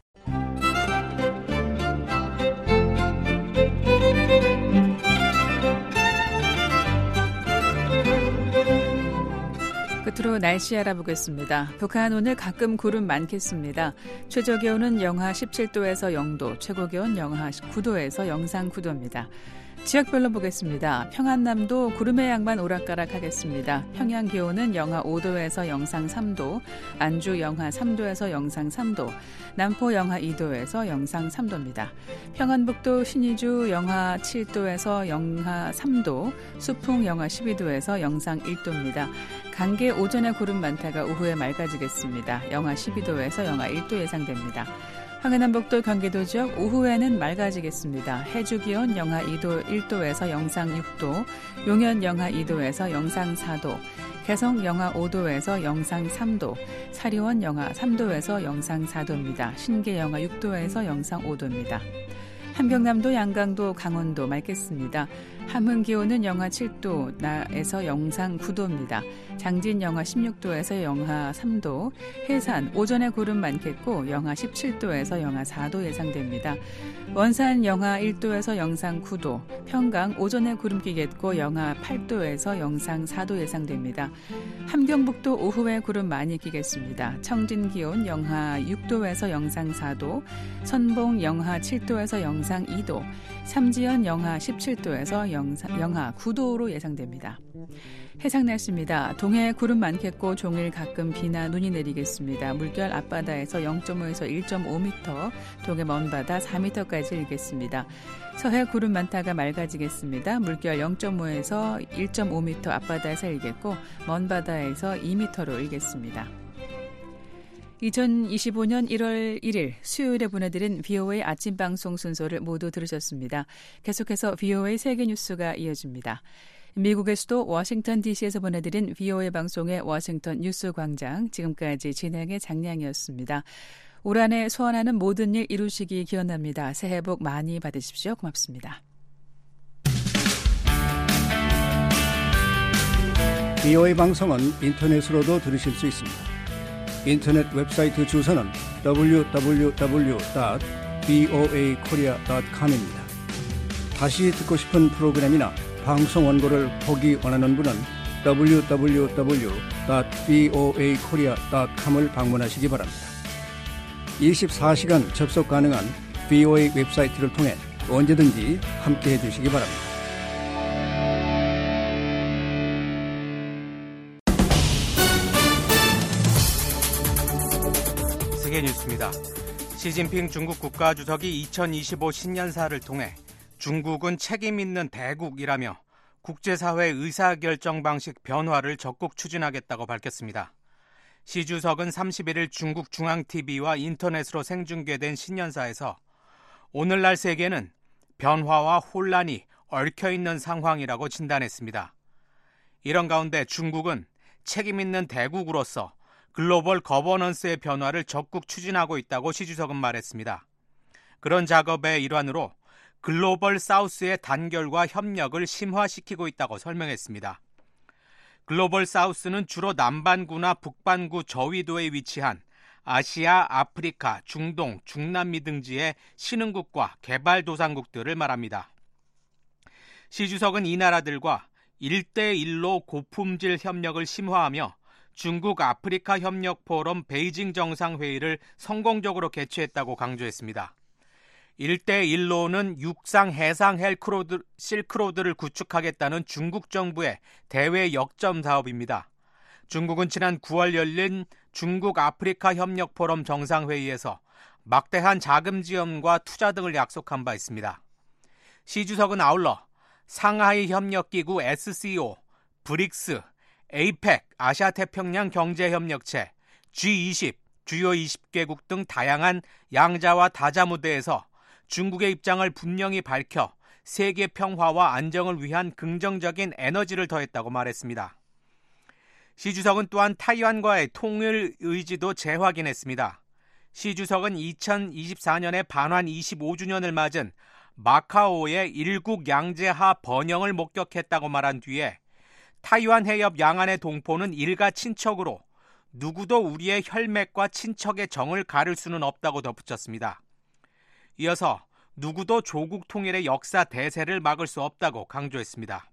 S3: 끝으로 날씨 알아보겠습니다. 북한 오늘 가끔 구름 많겠습니다. 최저기온은 영하 17도에서 0도, 최고기온 영하 9도에서 영상 9도입니다. 지역별로 보겠습니다. 평안남도 구름의 양반 오락가락하겠습니다. 평양 기온은 영하 5도에서 영상 3도, 안주 영하 3도에서 영상 3도, 남포 영하 2도에서 영상 3도입니다. 평안북도 신의주 영하 7도에서 영하 3도, 수풍 영하 12도에서 영상 1도입니다. 강계 오전에 구름 많다가 오후에 맑아지겠습니다. 영하 12도에서 영하 1도 예상됩니다. 황해남북도 경기도 지역 오후에는 맑아지겠습니다. 해주 기온 영하 2도 1도에서 영상 6도, 용현 영하 2도에서 영상 4도, 개성 영하 5도에서 영상 3도, 사리원 영하 3도에서 영상 4도입니다. 신계 영하 6도에서 영상 5도입니다. 함경남도, 양강도, 강원도 맑겠습니다. 함흥 기온은 영하 7도에서 영상 9도입니다. 장진 영하 16도에서 영하 3도, 해산 오전에 구름 많겠고 영하 17도에서 영하 4도 예상됩니다. 원산 영하 1도에서 영상 9도, 평강 오전에 구름 끼겠고 영하 8도에서 영상 4도 예상됩니다. 함경북도 오후에 구름 많이 끼겠습니다. 청진 기온 영하 6도에서 영상 4도, 선봉 영하 7도에서 영상 2도, 삼지연 영하 17도에서 영하 9도로 예상됩니다. 해상 날씨입니다. 동해 구름 많겠고 종일 가끔 비나 눈이 내리겠습니다. 물결 앞바다에서 0.5에서 1.5m, 동해 먼바다 4m까지 일겠습니다. 서해 구름 많다가 맑아지겠습니다. 물결 0.5에서 1.5m 앞바다에서 일겠고 먼바다에서 2m로 일겠습니다. 2025년 1월 1일 수요일에 보내드린 VOA 아침 방송 순서를 모두 들으셨습니다. 계속해서 VOA 세계뉴스가 이어집니다. 미국의 수도 워싱턴 DC에서 보내드린 VOA 방송의 워싱턴 뉴스 광장, 지금까지 진행의 장량이었습니다. 올 한 해 소원하는 모든 일 이루시기 기원합니다. 새해 복 많이 받으십시오. 고맙습니다.
S2: VOA 방송은 인터넷으로도 들으실 수 있습니다. 인터넷 웹사이트 주소는 www.voakorea.com입니다. 다시 듣고 싶은 프로그램이나 방송 원고를 보기 원하는 분은 www.voakorea.com을 방문하시기 바랍니다. 24시간 접속 가능한 VOA 웹사이트를 통해 언제든지 함께해 주시기 바랍니다.
S4: 세계뉴스입니다. 시진핑 중국 국가주석이 2025 신년사를 통해 중국은 책임 있는 대국이라며 국제사회 의사결정 방식 변화를 적극 추진하겠다고 밝혔습니다. 시 주석은 31일 중국 중앙TV와 인터넷으로 생중계된 신년사에서 오늘날 세계는 변화와 혼란이 얽혀있는 상황이라고 진단했습니다. 이런 가운데 중국은 책임 있는 대국으로서 글로벌 거버넌스의 변화를 적극 추진하고 있다고 시 주석은 말했습니다. 그런 작업의 일환으로 글로벌 사우스의 단결과 협력을 심화시키고 있다고 설명했습니다. 글로벌 사우스는 주로 남반구나 북반구 저위도에 위치한 아시아, 아프리카, 중동, 중남미 등지의 신흥국과 개발도상국들을 말합니다. 시 주석은 이 나라들과 1대1로 고품질 협력을 심화하며 중국 아프리카 협력 포럼 베이징 정상회의를 성공적으로 개최했다고 강조했습니다. 1대1로는 육상 해상 실크로드를 구축하겠다는 중국 정부의 대외 역점 사업입니다. 중국은 지난 9월 열린 중국 아프리카 협력 포럼 정상회의에서 막대한 자금 지원과 투자 등을 약속한 바 있습니다. 시 주석은 아울러 상하이 협력기구 SCO, 브릭스, 에이펙, 아시아태평양 경제협력체, G20, 주요 20개국 등 다양한 양자와 다자 무대에서 중국의 입장을 분명히 밝혀 세계 평화와 안정을 위한 긍정적인 에너지를 더했다고 말했습니다. 시 주석은 또한 타이완과의 통일 의지도 재확인했습니다. 시 주석은 2024년에 반환 25주년을 맞은 마카오의 일국 양제하 번영을 목격했다고 말한 뒤에 타이완 해협 양안의 동포는 일가 친척으로 누구도 우리의 혈맥과 친척의 정을 가를 수는 없다고 덧붙였습니다. 이어서 누구도 조국 통일의 역사 대세를 막을 수 없다고 강조했습니다.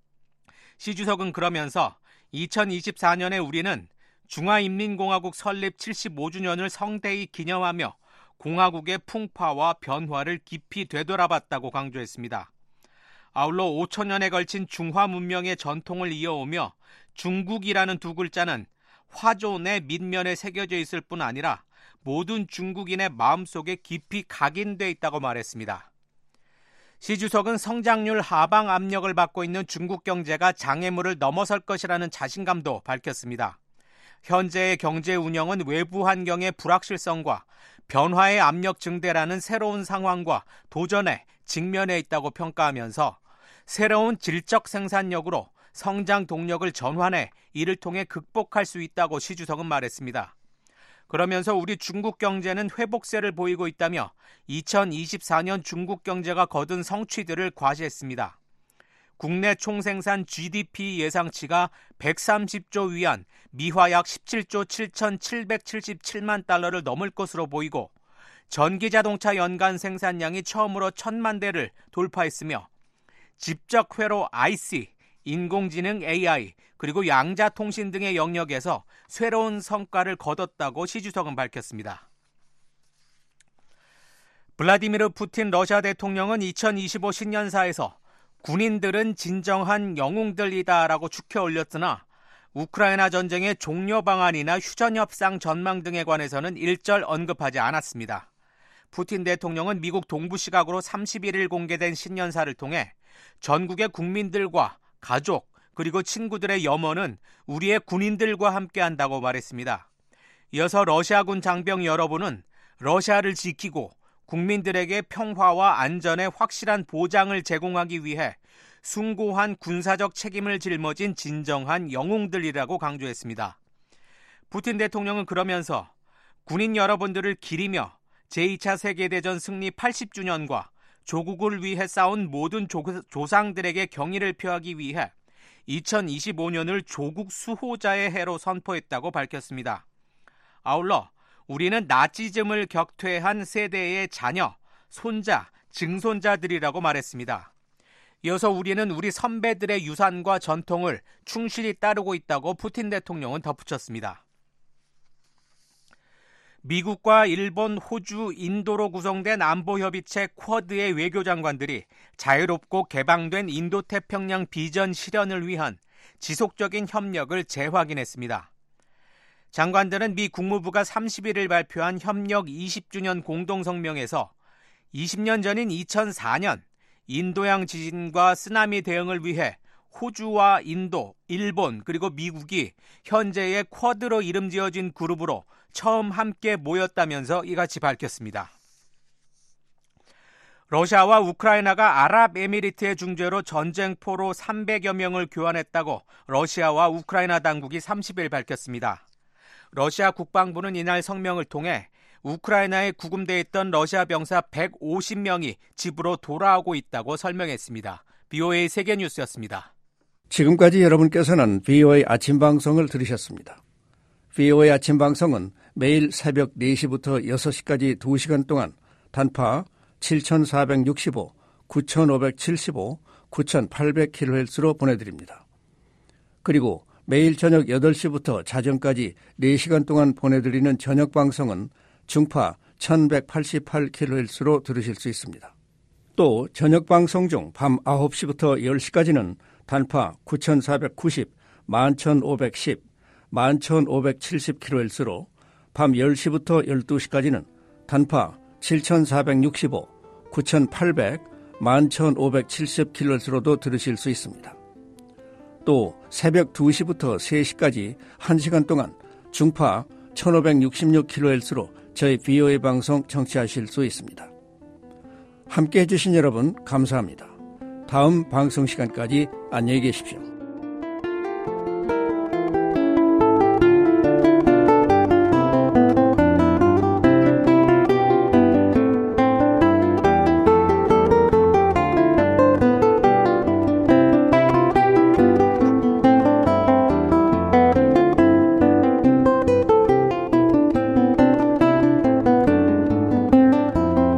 S4: 시 주석은 그러면서 2024년에 우리는 중화인민공화국 설립 75주년을 성대히 기념하며 공화국의 풍파와 변화를 깊이 되돌아봤다고 강조했습니다. 아울러 5천년에 걸친 중화 문명의 전통을 이어오며 중국이라는 두 글자는 화존의 밑면에 새겨져 있을 뿐 아니라 모든 중국인의 마음속에 깊이 각인돼 있다고 말했습니다. 시 주석은 성장률 하방 압력을 받고 있는 중국 경제가 장애물을 넘어설 것이라는 자신감도 밝혔습니다. 현재의 경제 운영은 외부 환경의 불확실성과 변화의 압력 증대라는 새로운 상황과 도전에 직면해 있다고 평가하면서 새로운 질적 생산력으로 성장 동력을 전환해 이를 통해 극복할 수 있다고 시 주석은 말했습니다. 그러면서 우리 중국 경제는 회복세를 보이고 있다며 2024년 중국 경제가 거둔 성취들을 과시했습니다. 국내 총생산 GDP 예상치가 130조 위안, 미화 약 17조 7,777만 달러를 넘을 것으로 보이고 전기자동차 연간 생산량이 처음으로 1,000만 대를 돌파했으며 집적회로 IC, 인공지능 AI, 그리고 양자통신 등의 영역에서 새로운 성과를 거뒀다고 시 주석은 밝혔습니다. 블라디미르 푸틴 러시아 대통령은 2025 신년사에서 군인들은 진정한 영웅들이다라고 축혀 올렸으나 우크라이나 전쟁의 종료 방안이나 휴전협상 전망 등에 관해서는 일절 언급하지 않았습니다. 푸틴 대통령은 미국 동부 시각으로 31일 공개된 신년사를 통해 전국의 국민들과 가족 그리고 친구들의 염원은 우리의 군인들과 함께한다고 말했습니다. 이어서 러시아군 장병 여러분은 러시아를 지키고 국민들에게 평화와 안전의 확실한 보장을 제공하기 위해 숭고한 군사적 책임을 짊어진 진정한 영웅들이라고 강조했습니다. 푸틴 대통령은 그러면서 군인 여러분들을 기리며 제2차 세계대전 승리 80주년과 조국을 위해 싸운 모든 조상들에게 경의를 표하기 위해 2025년을 조국 수호자의 해로 선포했다고 밝혔습니다. 아울러 우리는 나치즘을 격퇴한 세대의 자녀, 손자, 증손자들이라고 말했습니다. 이어서 우리는 우리 선배들의 유산과 전통을 충실히 따르고 있다고 푸틴 대통령은 덧붙였습니다. 미국과 일본, 호주, 인도로 구성된 안보협의체 쿼드의 외교장관들이 자유롭고 개방된 인도태평양 비전 실현을 위한 지속적인 협력을 재확인했습니다. 장관들은 미 국무부가 31일 발표한 협력 20주년 공동성명에서 20년 전인 2004년 인도양 지진과 쓰나미 대응을 위해 호주와 인도, 일본 그리고 미국이 현재의 쿼드로 이름 지어진 그룹으로 처음 함께 모였다면서 이같이 밝혔습니다. 러시아와 우크라이나가 아랍에미리트의 중재로 전쟁포로 300여 명을 교환했다고 러시아와 우크라이나 당국이 30일 밝혔습니다. 러시아 국방부는 이날 성명을 통해 우크라이나에 구금돼 있던 러시아 병사 150명이 집으로 돌아오고 있다고 설명했습니다. BOA 세계뉴스였습니다.
S2: 지금까지 여러분께서는 BOA 아침 방송을 들으셨습니다. BOA 아침 방송은 매일 새벽 4시부터 6시까지 2시간 동안 단파 7465, 9575, 9800kHz로 보내드립니다. 그리고 매일 저녁 8시부터 자정까지 4시간 동안 보내드리는 저녁 방송은 중파 1188kHz로 들으실 수 있습니다. 또 저녁 방송 중 밤 9시부터 10시까지는 단파 9490, 11510, 11570kHz로 밤 10시부터 12시까지는 단파 7465, 9800, 11570kHz로도 들으실 수 있습니다. 또 새벽 2시부터 3시까지 1시간 동안 중파 1566kHz로 저희 VOA 방송 청취하실 수 있습니다. 함께해 주신 여러분 감사합니다. 다음 방송 시간까지 안녕히 계십시오.